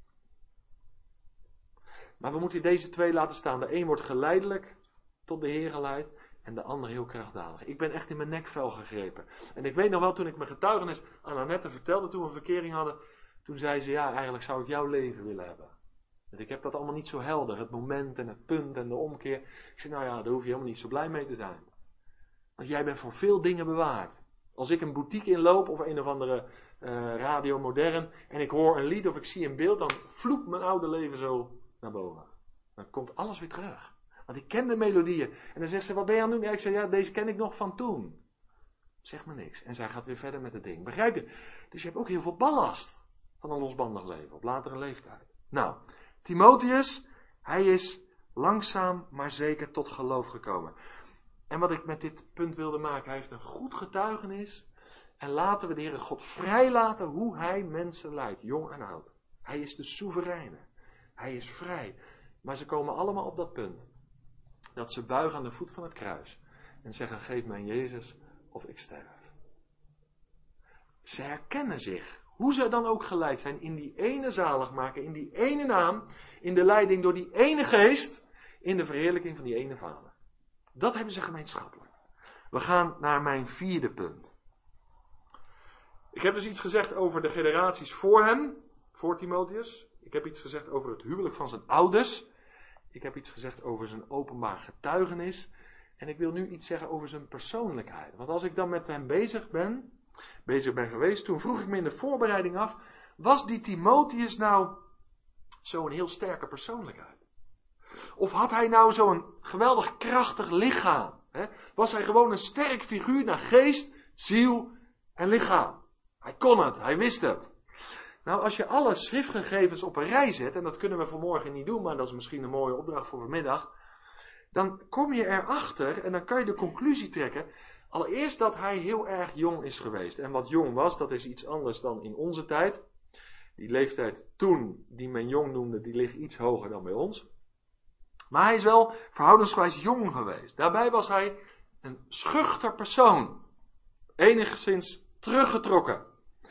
Maar we moeten deze twee laten staan. De een wordt geleidelijk tot de Heer geleid en de ander heel krachtdadig. Ik ben echt in mijn nekvel gegrepen. En ik weet nog wel, toen ik mijn getuigenis aan Annette vertelde, toen we een verkering hadden, toen zei ze, ja, eigenlijk zou ik jouw leven willen hebben. En ik heb dat allemaal niet zo helder, het moment en het punt en de omkeer. Ik zei, nou ja, daar hoef je helemaal niet zo blij mee te zijn. Want jij bent voor veel dingen bewaard. Als ik een boutique inloop of een of andere radio modern en ik hoor een lied of ik zie een beeld, dan vloekt mijn oude leven zo naar boven. Dan komt alles weer terug. Want ik ken de melodieën. En dan zegt ze, wat ben je aan het doen? Ja, ik zeg, ja, deze ken ik nog van toen. Zeg maar niks. En zij gaat weer verder met het ding. Begrijp je? Dus je hebt ook heel veel ballast van een losbandig leven op latere leeftijd. Nou, Timotheus, hij is langzaam maar zeker tot geloof gekomen. En wat ik met dit punt wilde maken, hij heeft een goed getuigenis. En laten we de Heere God vrijlaten hoe hij mensen leidt, jong en oud. Hij is de soevereine. Hij is vrij. Maar ze komen allemaal op dat punt. Dat ze buigen aan de voet van het kruis. En zeggen, geef mij Jezus of ik sterf. Ze herkennen zich. Hoe ze dan ook geleid zijn in die ene zaligmaker, in die ene naam, in de leiding door die ene geest, in de verheerlijking van die ene Vader. Dat hebben ze gemeenschappelijk. We gaan naar mijn vierde punt. Ik heb dus iets gezegd over de generaties voor hem, voor Timotheus. Ik heb iets gezegd over het huwelijk van zijn ouders. Ik heb iets gezegd over zijn openbaar getuigenis. En ik wil nu iets zeggen over zijn persoonlijkheid. Want als ik dan met hem bezig ben geweest, toen vroeg ik me in de voorbereiding af, was die Timotheus nou zo'n heel sterke persoonlijkheid? Of had hij nou zo'n geweldig krachtig lichaam? Hè? Was hij gewoon een sterk figuur naar geest, ziel en lichaam? Hij kon het, hij wist het. Nou, als je alle schriftgegevens op een rij zet, en dat kunnen we vanmorgen niet doen, maar dat is misschien een mooie opdracht voor vanmiddag, dan kom je erachter en dan kan je de conclusie trekken, allereerst dat hij heel erg jong is geweest. En wat jong was, dat is iets anders dan in onze tijd. Die leeftijd toen, die men jong noemde, die ligt iets hoger dan bij ons. Maar hij is wel verhoudensgewijs jong geweest. Daarbij was hij een schuchter persoon. Enigszins teruggetrokken.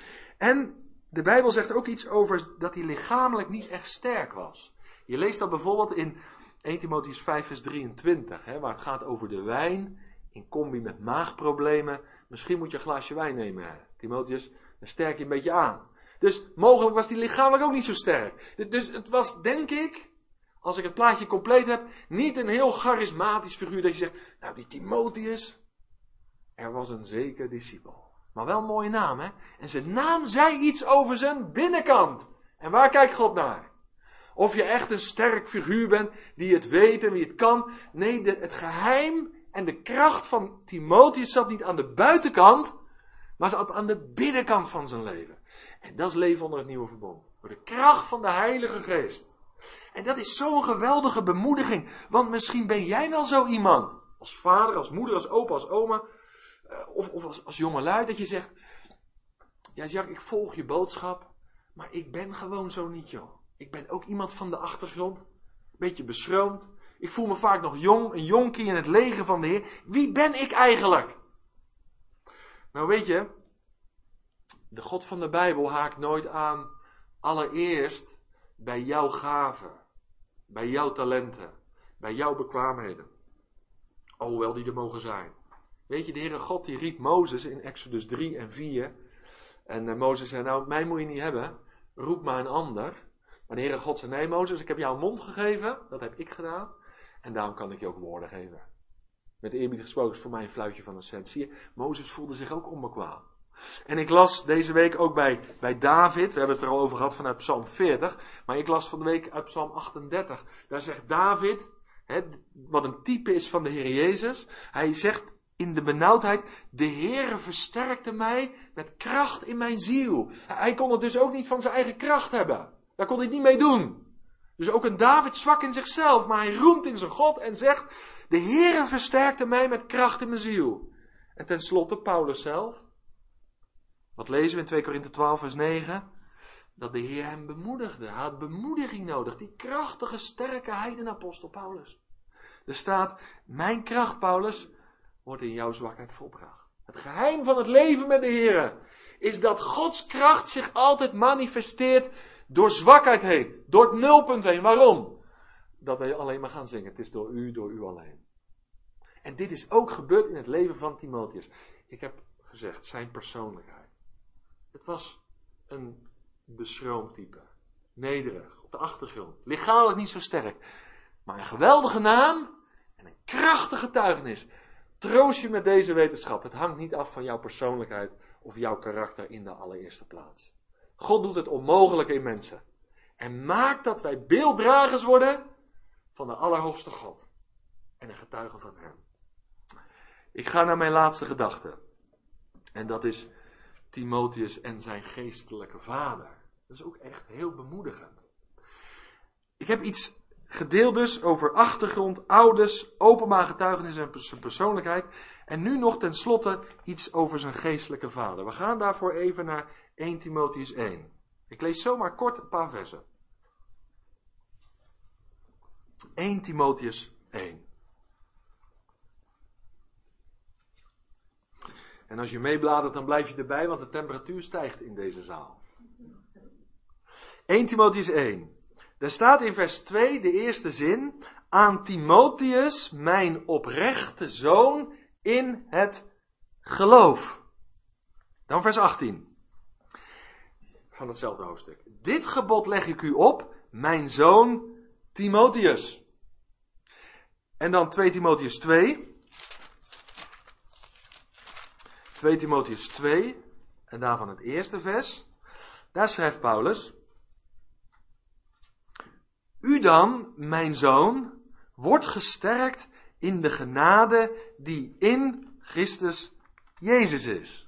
En de Bijbel zegt ook iets over dat hij lichamelijk niet echt sterk was. Je leest dat bijvoorbeeld in 1 Timotheus 5 vers 23, waar het gaat over de wijn in combi met maagproblemen. Misschien moet je een glaasje wijn nemen, Timotheus, dan sterk je een beetje aan. Dus mogelijk was hij lichamelijk ook niet zo sterk. Dus het was, denk ik, als ik het plaatje compleet heb, niet een heel charismatisch figuur dat je zegt, nou die Timotheus, er was een zeker discipel. Maar wel een mooie naam, hè? En zijn naam zei iets over zijn binnenkant. En waar kijkt God naar? Of je echt een sterk figuur bent, die het weet en wie het kan. Nee, het geheim en de kracht van Timotheus zat niet aan de buitenkant, maar zat aan de binnenkant van zijn leven. En dat is leven onder het nieuwe verbond. Door de kracht van de Heilige Geest. En dat is zo'n geweldige bemoediging. Want misschien ben jij wel zo iemand. Als vader, als moeder, als opa, als oma. Of als jongelui dat je zegt, ja Jacques, ik volg je boodschap. Maar ik ben gewoon zo niet, joh. Ik ben ook iemand van de achtergrond. Beetje beschroomd. Ik voel me vaak nog jong, een jonkie in het leger van de Heer. Wie ben ik eigenlijk? Nou weet je, de God van de Bijbel haakt nooit aan allereerst bij jouw gaven, bij jouw talenten, bij jouw bekwaamheden. Alhoewel die er mogen zijn. Weet je, de Heere God die riep Mozes in Exodus 3 en 4. En Mozes zei, nou mij moet je niet hebben, roep maar een ander. Maar de Heere God zei, nee Mozes, ik heb jou een mond gegeven, dat heb ik gedaan. En daarom kan ik je ook woorden geven. Met eerbied gesproken is voor mij een fluitje van een cent. Zie je, Mozes voelde zich ook onbekwaam. En ik las deze week ook bij David, we hebben het er al over gehad vanuit Psalm 40. Maar ik las van de week uit Psalm 38. Daar zegt David, wat een type is van de Heer Jezus. Hij zegt in de benauwdheid, de Heere versterkte mij met kracht in mijn ziel. Hij kon het dus ook niet van zijn eigen kracht hebben. Daar kon hij het niet mee doen. Dus ook een David zwak in zichzelf, maar hij roemt in zijn God en zegt, de Heere versterkte mij met kracht in mijn ziel. En tenslotte Paulus zelf. Wat lezen we in 2 Korinthe 12 vers 9? Dat de Heer hem bemoedigde. Hij had bemoediging nodig. Die krachtige, sterke heidenapostel Paulus. Er staat, mijn kracht Paulus wordt in jouw zwakheid volbracht. Het geheim van het leven met de Heer is dat Gods kracht zich altijd manifesteert door zwakheid heen. Door het nulpunt heen. Waarom? Dat wij alleen maar gaan zingen. Het is door u alleen. En dit is ook gebeurd in het leven van Timotheus. Ik heb gezegd, zijn persoonlijkheid. Het was een beschroomd type. Nederig, op de achtergrond. Lichamelijk niet zo sterk. Maar een geweldige naam en een krachtige getuigenis. Troost je met deze wetenschap. Het hangt niet af van jouw persoonlijkheid of jouw karakter in de allereerste plaats. God doet het onmogelijke in mensen. En maakt dat wij beelddragers worden van de Allerhoogste God. En een getuige van hem. Ik ga naar mijn laatste gedachte. En dat is Timotheus en zijn geestelijke vader. Dat is ook echt heel bemoedigend. Ik heb iets gedeeld dus over achtergrond, ouders, openbaar getuigenis en zijn persoonlijkheid. En nu nog tenslotte iets over zijn geestelijke vader. We gaan daarvoor even naar 1 Timotheus 1. Ik lees zomaar kort een paar versen. 1 Timotheus 1. En als je meebladert, dan blijf je erbij, want de temperatuur stijgt in deze zaal. 1 Timotheus 1. Daar staat in vers 2 de eerste zin. Aan Timotheus, mijn oprechte zoon, in het geloof. Dan vers 18. Van hetzelfde hoofdstuk. Dit gebod leg ik u op, mijn zoon Timotheus. En dan 2 Timotheus 2. 2 Timotheus 2, en daarvan het eerste vers. Daar schrijft Paulus. U dan, mijn zoon, wordt gesterkt in de genade die in Christus Jezus is.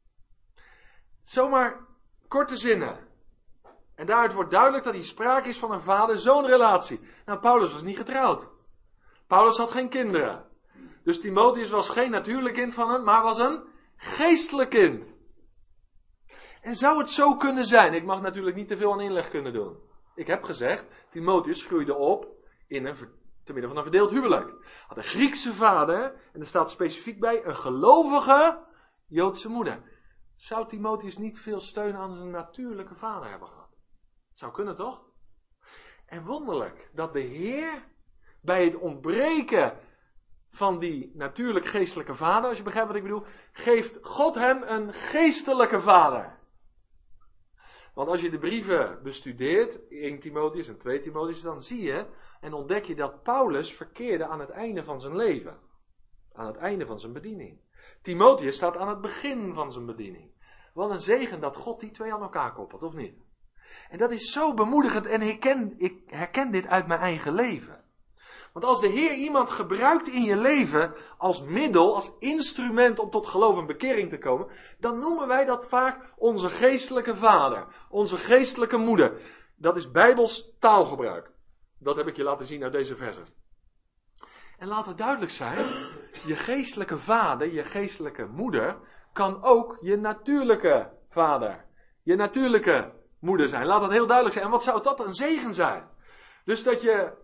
Zomaar korte zinnen. En daaruit wordt duidelijk dat hier sprake is van een vader-zoon relatie. Nou, Paulus was niet getrouwd. Paulus had geen kinderen. Dus Timotheus was geen natuurlijk kind van hem, maar was een geestelijk kind. En zou het zo kunnen zijn? Ik mag natuurlijk niet te veel aan inleg kunnen doen. Ik heb gezegd, Timotheus groeide op te midden van een verdeeld huwelijk. Had een Griekse vader, en er staat specifiek bij, een gelovige Joodse moeder. Zou Timotheus niet veel steun aan zijn natuurlijke vader hebben gehad? Zou kunnen toch? En wonderlijk, dat de Heer bij het ontbreken van die natuurlijk geestelijke vader, als je begrijpt wat ik bedoel, geeft God hem een geestelijke vader. Want als je de brieven bestudeert, 1 Timotheus en 2 Timotheus, dan zie je en ontdek je dat Paulus verkeerde aan het einde van zijn leven. Aan het einde van zijn bediening. Timotheus staat aan het begin van zijn bediening. Wat een zegen dat God die twee aan elkaar koppelt, of niet? En dat is zo bemoedigend en ik herken dit uit mijn eigen leven. Want als de Heer iemand gebruikt in je leven als middel, als instrument om tot geloof en bekering te komen, dan noemen wij dat vaak onze geestelijke vader, onze geestelijke moeder. Dat is Bijbels taalgebruik. Dat heb ik je laten zien uit deze versen. En laat het duidelijk zijn, je geestelijke vader, je geestelijke moeder, kan ook je natuurlijke vader, je natuurlijke moeder zijn. Laat dat heel duidelijk zijn. En wat zou dat een zegen zijn? Dus dat je,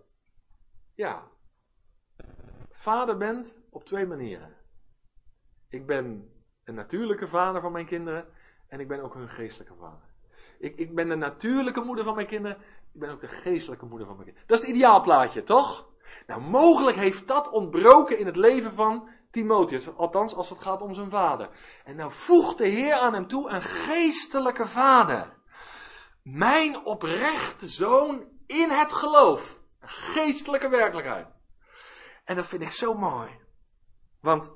vader bent op 2 manieren. Ik ben een natuurlijke vader van mijn kinderen en ik ben ook hun geestelijke vader. Ik ben de natuurlijke moeder van mijn kinderen, ik ben ook de geestelijke moeder van mijn kinderen. Dat is het ideaalplaatje, toch? Nou, mogelijk heeft dat ontbroken in het leven van Timotheus, althans als het gaat om zijn vader. En nou voegt de Heer aan hem toe een geestelijke vader. Mijn oprechte zoon in het geloof. Een geestelijke werkelijkheid. En dat vind ik zo mooi. Want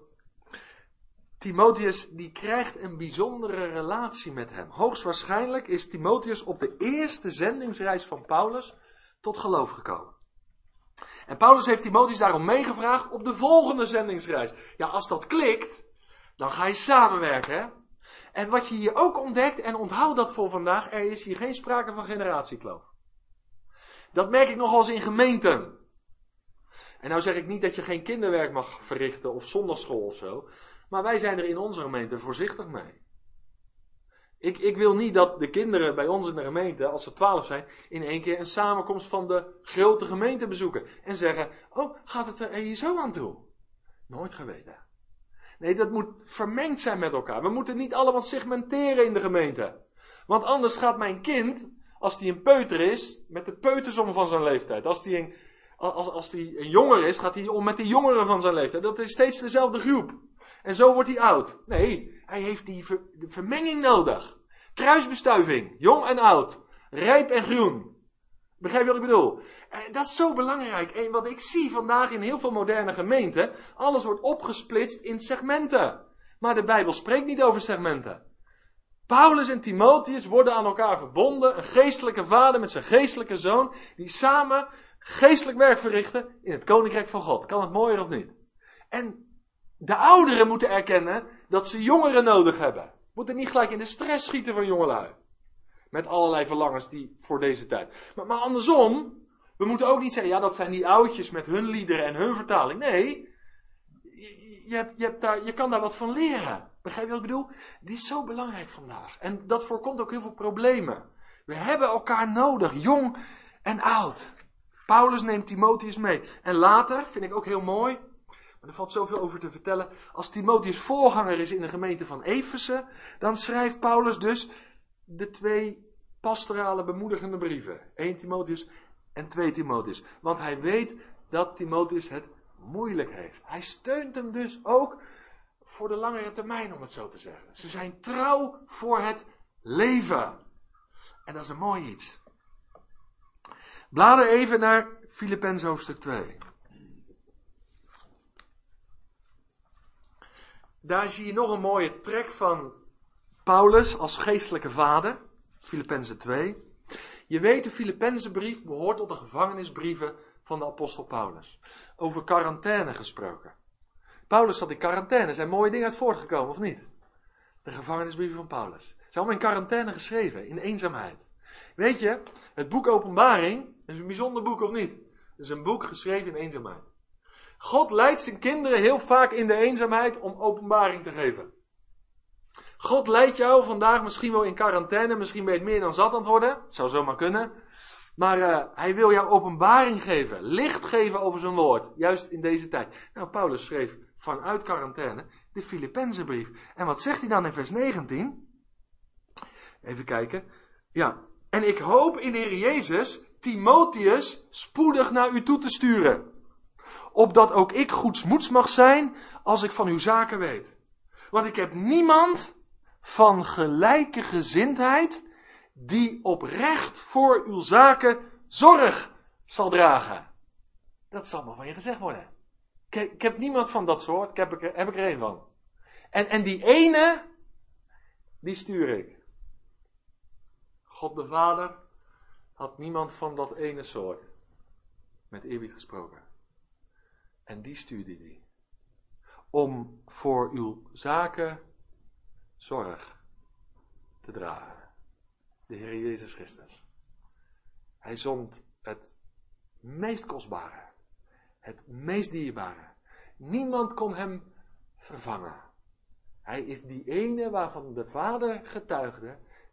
Timotheus die krijgt een bijzondere relatie met hem. Hoogstwaarschijnlijk is Timotheus op de eerste zendingsreis van Paulus tot geloof gekomen. En Paulus heeft Timotheus daarom meegevraagd op de volgende zendingsreis. Ja, als dat klikt, dan ga je samenwerken, hè? En wat je hier ook ontdekt, en onthoud dat voor vandaag, er is hier geen sprake van generatiekloof. Dat merk ik nogal eens in gemeenten. En nou zeg ik niet dat je geen kinderwerk mag verrichten of zondagschool of zo. Maar wij zijn er in onze gemeente voorzichtig mee. Ik wil niet dat de kinderen bij ons in de gemeente, als ze 12 zijn, in één keer een samenkomst van de grote gemeente bezoeken. En zeggen, oh, gaat het er hier zo aan toe? Nooit geweten. Nee, dat moet vermengd zijn met elkaar. We moeten niet allemaal segmenteren in de gemeente. Want anders gaat mijn kind, als die een peuter is, met de peuters om van zijn leeftijd. Als die een jonger is, gaat hij om met de jongeren van zijn leeftijd. Dat is steeds dezelfde groep. En zo wordt hij oud. Nee, hij heeft die vermenging nodig. Kruisbestuiving, jong en oud. Rijp en groen. Begrijp je wat ik bedoel? En dat is zo belangrijk. En wat ik zie vandaag in heel veel moderne gemeenten, alles wordt opgesplitst in segmenten. Maar de Bijbel spreekt niet over segmenten. Paulus en Timotheus worden aan elkaar verbonden. Een geestelijke vader met zijn geestelijke zoon, die samen geestelijk werk verrichten in het koninkrijk van God. Kan het mooier of niet? En de ouderen moeten erkennen dat ze jongeren nodig hebben. Moeten niet gelijk in de stress schieten van jongelui. Met allerlei verlangens die voor deze tijd. Maar andersom, we moeten ook niet zeggen, ja, dat zijn die oudjes met hun liederen en hun vertaling. Nee, je kan daar wat van leren. Begrijp je wat ik bedoel? Die is zo belangrijk vandaag. En dat voorkomt ook heel veel problemen. We hebben elkaar nodig, jong en oud. Paulus neemt Timotheus mee. En later, vind ik ook heel mooi, maar er valt zoveel over te vertellen. Als Timotheus voorganger is in de gemeente van Efeze, dan schrijft Paulus dus de 2 pastorale bemoedigende brieven. 1 Timotheus en 2 Timotheus. Want hij weet dat Timotheus het moeilijk heeft. Hij steunt hem dus ook voor de langere termijn, om het zo te zeggen. Ze zijn trouw voor het leven. En dat is een mooi iets. Blader even naar Filippenzen hoofdstuk 2. Daar zie je nog een mooie trek van Paulus als geestelijke vader. Filippenzen 2. Je weet, de Filippenzenbrief behoort tot de gevangenisbrieven van de apostel Paulus. Over quarantaine gesproken. Paulus zat in quarantaine. Er zijn mooie dingen uit voortgekomen, of niet? De gevangenisbrieven van Paulus. Ze zijn allemaal in quarantaine geschreven, in eenzaamheid. Weet je, het boek Openbaring is een bijzonder boek, of niet? Het is een boek geschreven in eenzaamheid. God leidt zijn kinderen heel vaak in de eenzaamheid om openbaring te geven. God leidt jou vandaag misschien wel in quarantaine, misschien ben je het meer dan zat aan het worden. Het zou zomaar kunnen. Maar hij wil jou openbaring geven, licht geven over zijn woord, juist in deze tijd. Nou, Paulus schreef vanuit quarantaine de Filippenzenbrief. En wat zegt hij dan in vers 19? Even kijken. Ja, en ik hoop in de Heer Jezus Timotheus spoedig naar u toe te sturen. Opdat ook ik goedsmoeds mag zijn als ik van uw zaken weet. Want ik heb niemand van gelijke gezindheid die oprecht voor uw zaken zorg zal dragen. Dat zal maar van je gezegd worden. Ik heb niemand van dat soort, heb ik er één van. En die ene, die stuur ik. God de Vader had niemand van dat ene soort. Met eerbied gesproken. En die stuurde hij. Om voor uw zaken zorg te dragen. De Heer Jezus Christus. Hij zond het meest kostbare. Het meest dierbare. Niemand kon hem vervangen. Hij is die ene waarvan de Vader getuigde.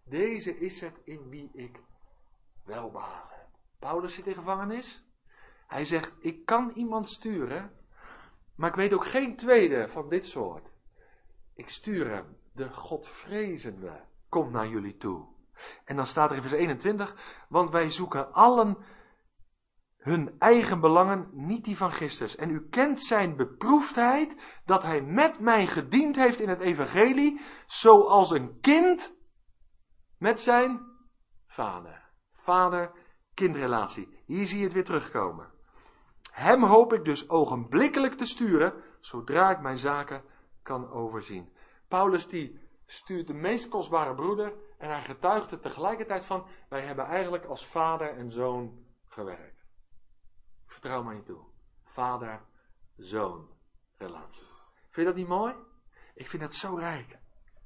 Deze is het in wie ik welbehagen heb. Paulus zit in gevangenis. Hij zegt, ik kan iemand sturen, maar ik weet ook geen tweede van dit soort. Ik stuur hem, de Godvrezende, komt naar jullie toe. En dan staat er in vers 21, want wij zoeken allen hun eigen belangen, niet die van Christus. En u kent zijn beproefdheid, dat hij met mij gediend heeft in het evangelie, zoals een kind met zijn vader. Vader-kindrelatie. Hier zie je het weer terugkomen. Hem hoop ik dus ogenblikkelijk te sturen, zodra ik mijn zaken kan overzien. Paulus die stuurt de meest kostbare broeder en hij getuigt er tegelijkertijd van, wij hebben eigenlijk als vader en zoon gewerkt. Vertrouw mij niet toe. Vader-zoon relatie. Vind je dat niet mooi? Ik vind dat zo rijk.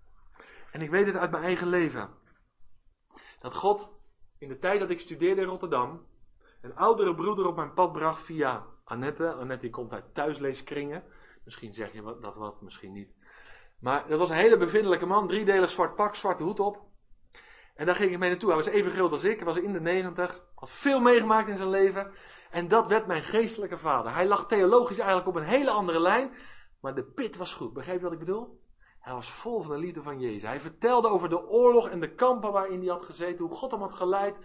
En ik weet het uit mijn eigen leven. Dat God in de tijd dat ik studeerde in Rotterdam een oudere broeder op mijn pad bracht via Annette. Annette die komt uit thuisleeskringen. Misschien zeg je dat wat, misschien niet. Maar dat was een hele bevindelijke man. 3-delig zwart pak, zwarte hoed op. En daar ging ik mee naartoe. Hij was even groot als ik. Hij was in de 90. Had veel meegemaakt in zijn leven. En dat werd mijn geestelijke vader. Hij lag theologisch eigenlijk op een hele andere lijn. Maar de pit was goed. Begreep je wat ik bedoel? Hij was vol van de liefde van Jezus. Hij vertelde over de oorlog en de kampen waarin hij had gezeten. Hoe God hem had geleid.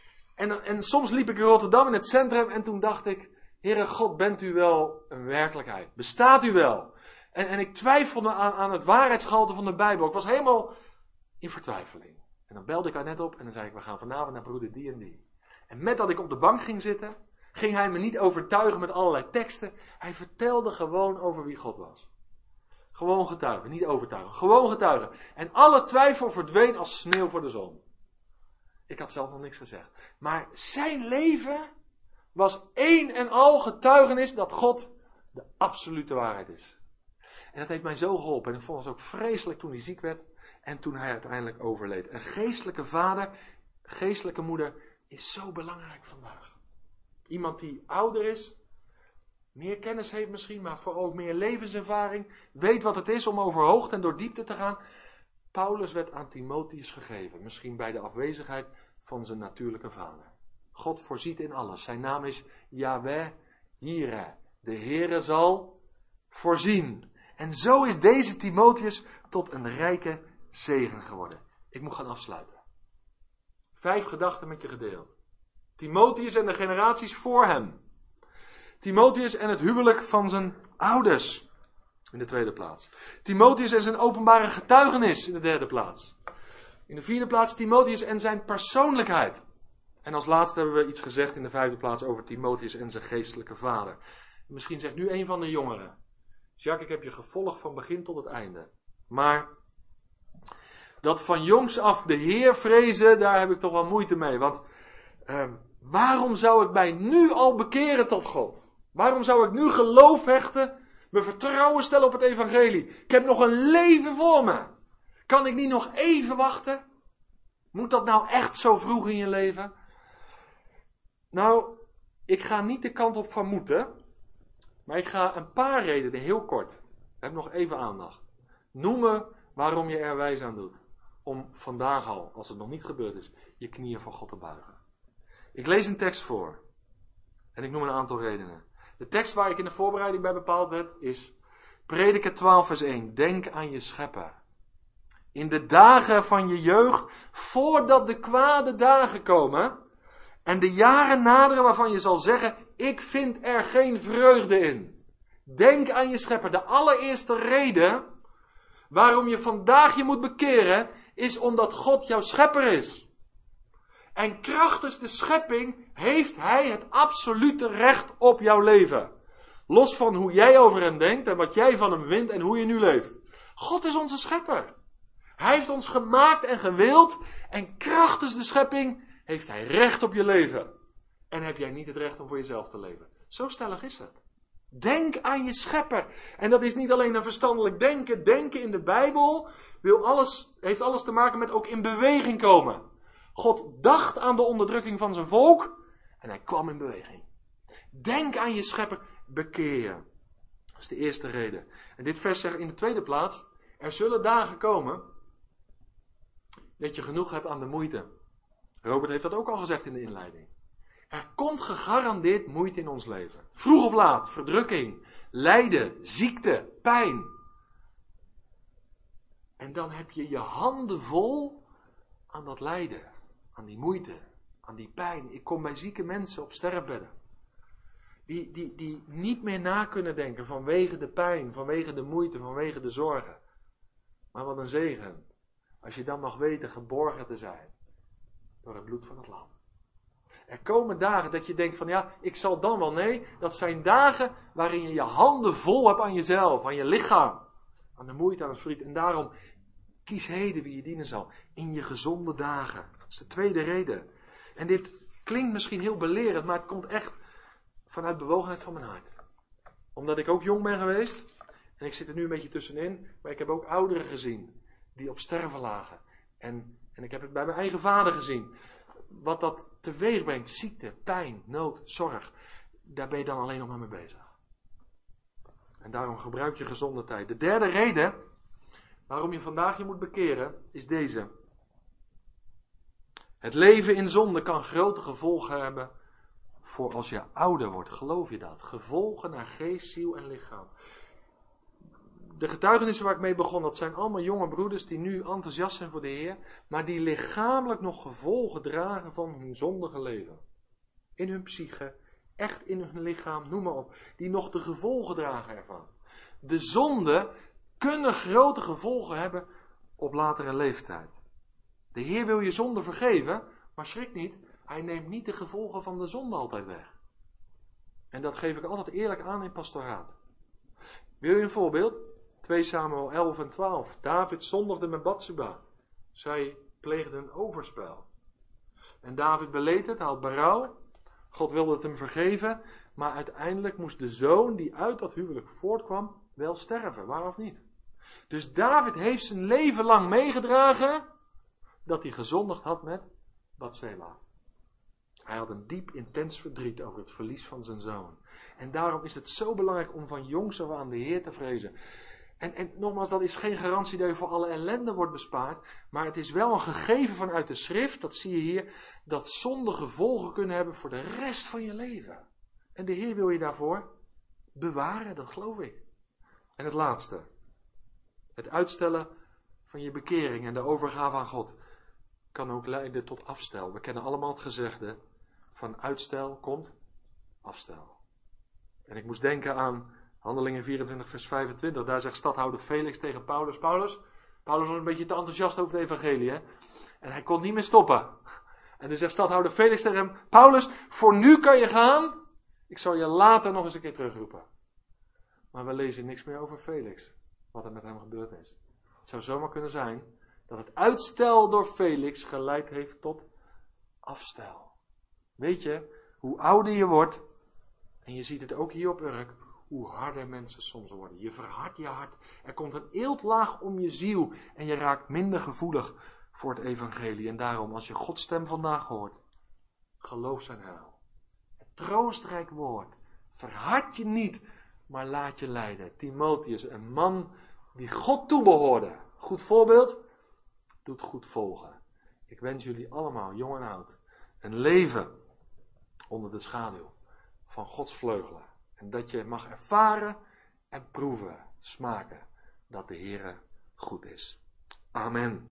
En soms liep ik in Rotterdam in het centrum. En toen dacht ik, Heere God, bent u wel een werkelijkheid? Bestaat u wel? En ik twijfelde aan het waarheidsgehalte van de Bijbel. Ik was helemaal in vertwijfeling. En dan belde ik haar net op en dan zei ik, we gaan vanavond naar broeder die en die. En met dat ik op de bank ging zitten, ging hij me niet overtuigen met allerlei teksten. Hij vertelde gewoon over wie God was. Gewoon getuigen, niet overtuigen. Gewoon getuigen. En alle twijfel verdween als sneeuw voor de zon. Ik had zelf nog niks gezegd. Maar zijn leven was één en al getuigenis dat God de absolute waarheid is. En dat heeft mij zo geholpen. En ik vond het ook vreselijk toen hij ziek werd. En toen hij uiteindelijk overleed. Een geestelijke vader, geestelijke moeder is zo belangrijk vandaag. Iemand die ouder is, meer kennis heeft misschien, maar vooral ook meer levenservaring. Weet wat het is om over hoogte en door diepte te gaan. Paulus werd aan Timotheus gegeven. Misschien bij de afwezigheid van zijn natuurlijke vader. God voorziet in alles. Zijn naam is Yahweh Jireh. De Heere zal voorzien. En zo is deze Timotheus tot een rijke zegen geworden. Ik moet gaan afsluiten. 5 gedachten met je gedeeld. Timotheus en de generaties voor hem. Timotheus en het huwelijk van zijn ouders. In de tweede plaats. Timotheus en zijn openbare getuigenis. In de derde plaats. In de vierde plaats Timotheus en zijn persoonlijkheid. En als laatste hebben we iets gezegd in de 5e plaats over Timotheus en zijn geestelijke vader. Misschien zegt nu een van de jongeren: Jacques, ik heb je gevolgd van begin tot het einde. Maar dat van jongs af de Heer vrezen, daar heb ik toch wel moeite mee. Want waarom zou ik mij nu al bekeren tot God? Waarom zou ik nu geloof hechten, mijn vertrouwen stellen op het evangelie? Ik heb nog een leven voor me. Kan ik niet nog even wachten? Moet dat nou echt zo vroeg in je leven? Nou, ik ga niet de kant op van moeten. Maar ik ga een paar redenen, heel kort. Ik heb nog even aandacht. Noemen waarom je er wijs aan doet. Om vandaag al, als het nog niet gebeurd is, je knieën voor God te buigen. Ik lees een tekst voor. En ik noem een aantal redenen. De tekst waar ik in de voorbereiding bij bepaald werd is Prediker 12 vers 1. Denk aan je schepper. In de dagen van je jeugd, voordat de kwade dagen komen en de jaren naderen waarvan je zal zeggen, ik vind er geen vreugde in. Denk aan je schepper. De allereerste reden waarom je vandaag je moet bekeren, is omdat God jouw schepper is. En krachtens de schepping heeft hij het absolute recht op jouw leven. Los van hoe jij over hem denkt en wat jij van hem vindt en hoe je nu leeft. God is onze schepper. Hij heeft ons gemaakt en gewild en krachtens de schepping heeft hij recht op je leven. En heb jij niet het recht om voor jezelf te leven. Zo stellig is het. Denk aan je schepper. En dat is niet alleen een verstandelijk denken. Denken in de Bijbel heeft alles te maken met ook in beweging komen. God dacht aan de onderdrukking van zijn volk en hij kwam in beweging. Denk aan je schepper, bekeer je. Dat is de eerste reden. En dit vers zegt in de tweede plaats, er zullen dagen komen dat je genoeg hebt aan de moeite. Robert heeft dat ook al gezegd in de inleiding. Er komt gegarandeerd moeite in ons leven. Vroeg of laat, verdrukking, lijden, ziekte, pijn. En dan heb je je handen vol aan dat lijden, aan die moeite, aan die pijn. Ik kom bij zieke mensen op sterfbedden. Die niet meer na kunnen denken vanwege de pijn, vanwege de moeite, vanwege de zorgen. Maar wat een zegen, als je dan mag weten geborgen te zijn door het bloed van het lam. Er komen dagen dat je denkt van ja, ik zal dan wel. Nee, dat zijn dagen waarin je je handen vol hebt aan jezelf, aan je lichaam. Aan de moeite, aan het verdriet. En daarom, kies heden wie je dienen zal. In je gezonde dagen. Dat is de tweede reden. En dit klinkt misschien heel belerend, maar het komt echt vanuit bewogenheid van mijn hart. Omdat ik ook jong ben geweest. En ik zit er nu een beetje tussenin. Maar ik heb ook ouderen gezien. Die op sterven lagen. En ik heb het bij mijn eigen vader gezien. Wat dat teweeg brengt. Ziekte, pijn, nood, zorg. Daar ben je dan alleen nog maar mee bezig. En daarom gebruik je gezonde tijd. De derde reden waarom je vandaag je moet bekeren is deze. Het leven in zonde kan grote gevolgen hebben voor als je ouder wordt. Geloof je dat? Gevolgen naar geest, ziel en lichaam. De getuigenissen waar ik mee begon, dat zijn allemaal jonge broeders die nu enthousiast zijn voor de Heer, maar die lichamelijk nog gevolgen dragen van hun zondige leven. In hun psyche, echt in hun lichaam, noem maar op. Die nog de gevolgen dragen ervan. De zonden kunnen grote gevolgen hebben op latere leeftijd. De Heer wil je zonde vergeven, maar schrik niet, Hij neemt niet de gevolgen van de zonde altijd weg. En dat geef ik altijd eerlijk aan in pastoraat. Wil je een voorbeeld? 2 Samuel 11 en 12. David zondigde met Batsheba. Zij pleegde een overspel. En David beleed het, hij had berouw. God wilde het hem vergeven. Maar uiteindelijk moest de zoon die uit dat huwelijk voortkwam wel sterven. Waar of niet? Dus David heeft zijn leven lang meegedragen dat hij gezondigd had met Batseba. Hij had een diep intens verdriet over het verlies van zijn zoon. En daarom is het zo belangrijk om van jongs af aan de Heer te vrezen. En nogmaals, dat is geen garantie dat je voor alle ellende wordt bespaard. Maar het is wel een gegeven vanuit de schrift, dat zie je hier, dat zonde gevolgen kunnen hebben voor de rest van je leven. En de Heer wil je daarvoor bewaren, dat geloof ik. En het laatste. Het uitstellen van je bekering en de overgave aan God kan ook leiden tot afstel. We kennen allemaal het gezegde, van uitstel komt afstel. En ik moest denken aan Handelingen 24 vers 25. Daar zegt stadhouder Felix tegen Paulus. Paulus was een beetje te enthousiast over het evangelie. Hè? En hij kon niet meer stoppen. En dus zegt stadhouder Felix tegen hem. Paulus, voor nu kan je gaan. Ik zal je later nog eens een keer terugroepen. Maar we lezen niks meer over Felix. Wat er met hem gebeurd is. Het zou zomaar kunnen zijn dat het uitstel door Felix geleid heeft tot afstel. Weet je, hoe ouder je wordt, en je ziet het ook hier op Urk, hoe harder mensen soms worden. Je verhardt je hart. Er komt een eeltlaag om je ziel en je raakt minder gevoelig voor het evangelie. En daarom, als je Gods stem vandaag hoort, geloof zijn heil. Het troostrijk woord. Verhard je niet, maar laat je leiden. Timotheus, een man die God toebehoorde. Goed voorbeeld, doet goed volgen. Ik wens jullie allemaal, jong en oud, een leven onder de schaduw van Gods vleugelen. En dat je mag ervaren en proeven, smaken, dat de Heere goed is. Amen.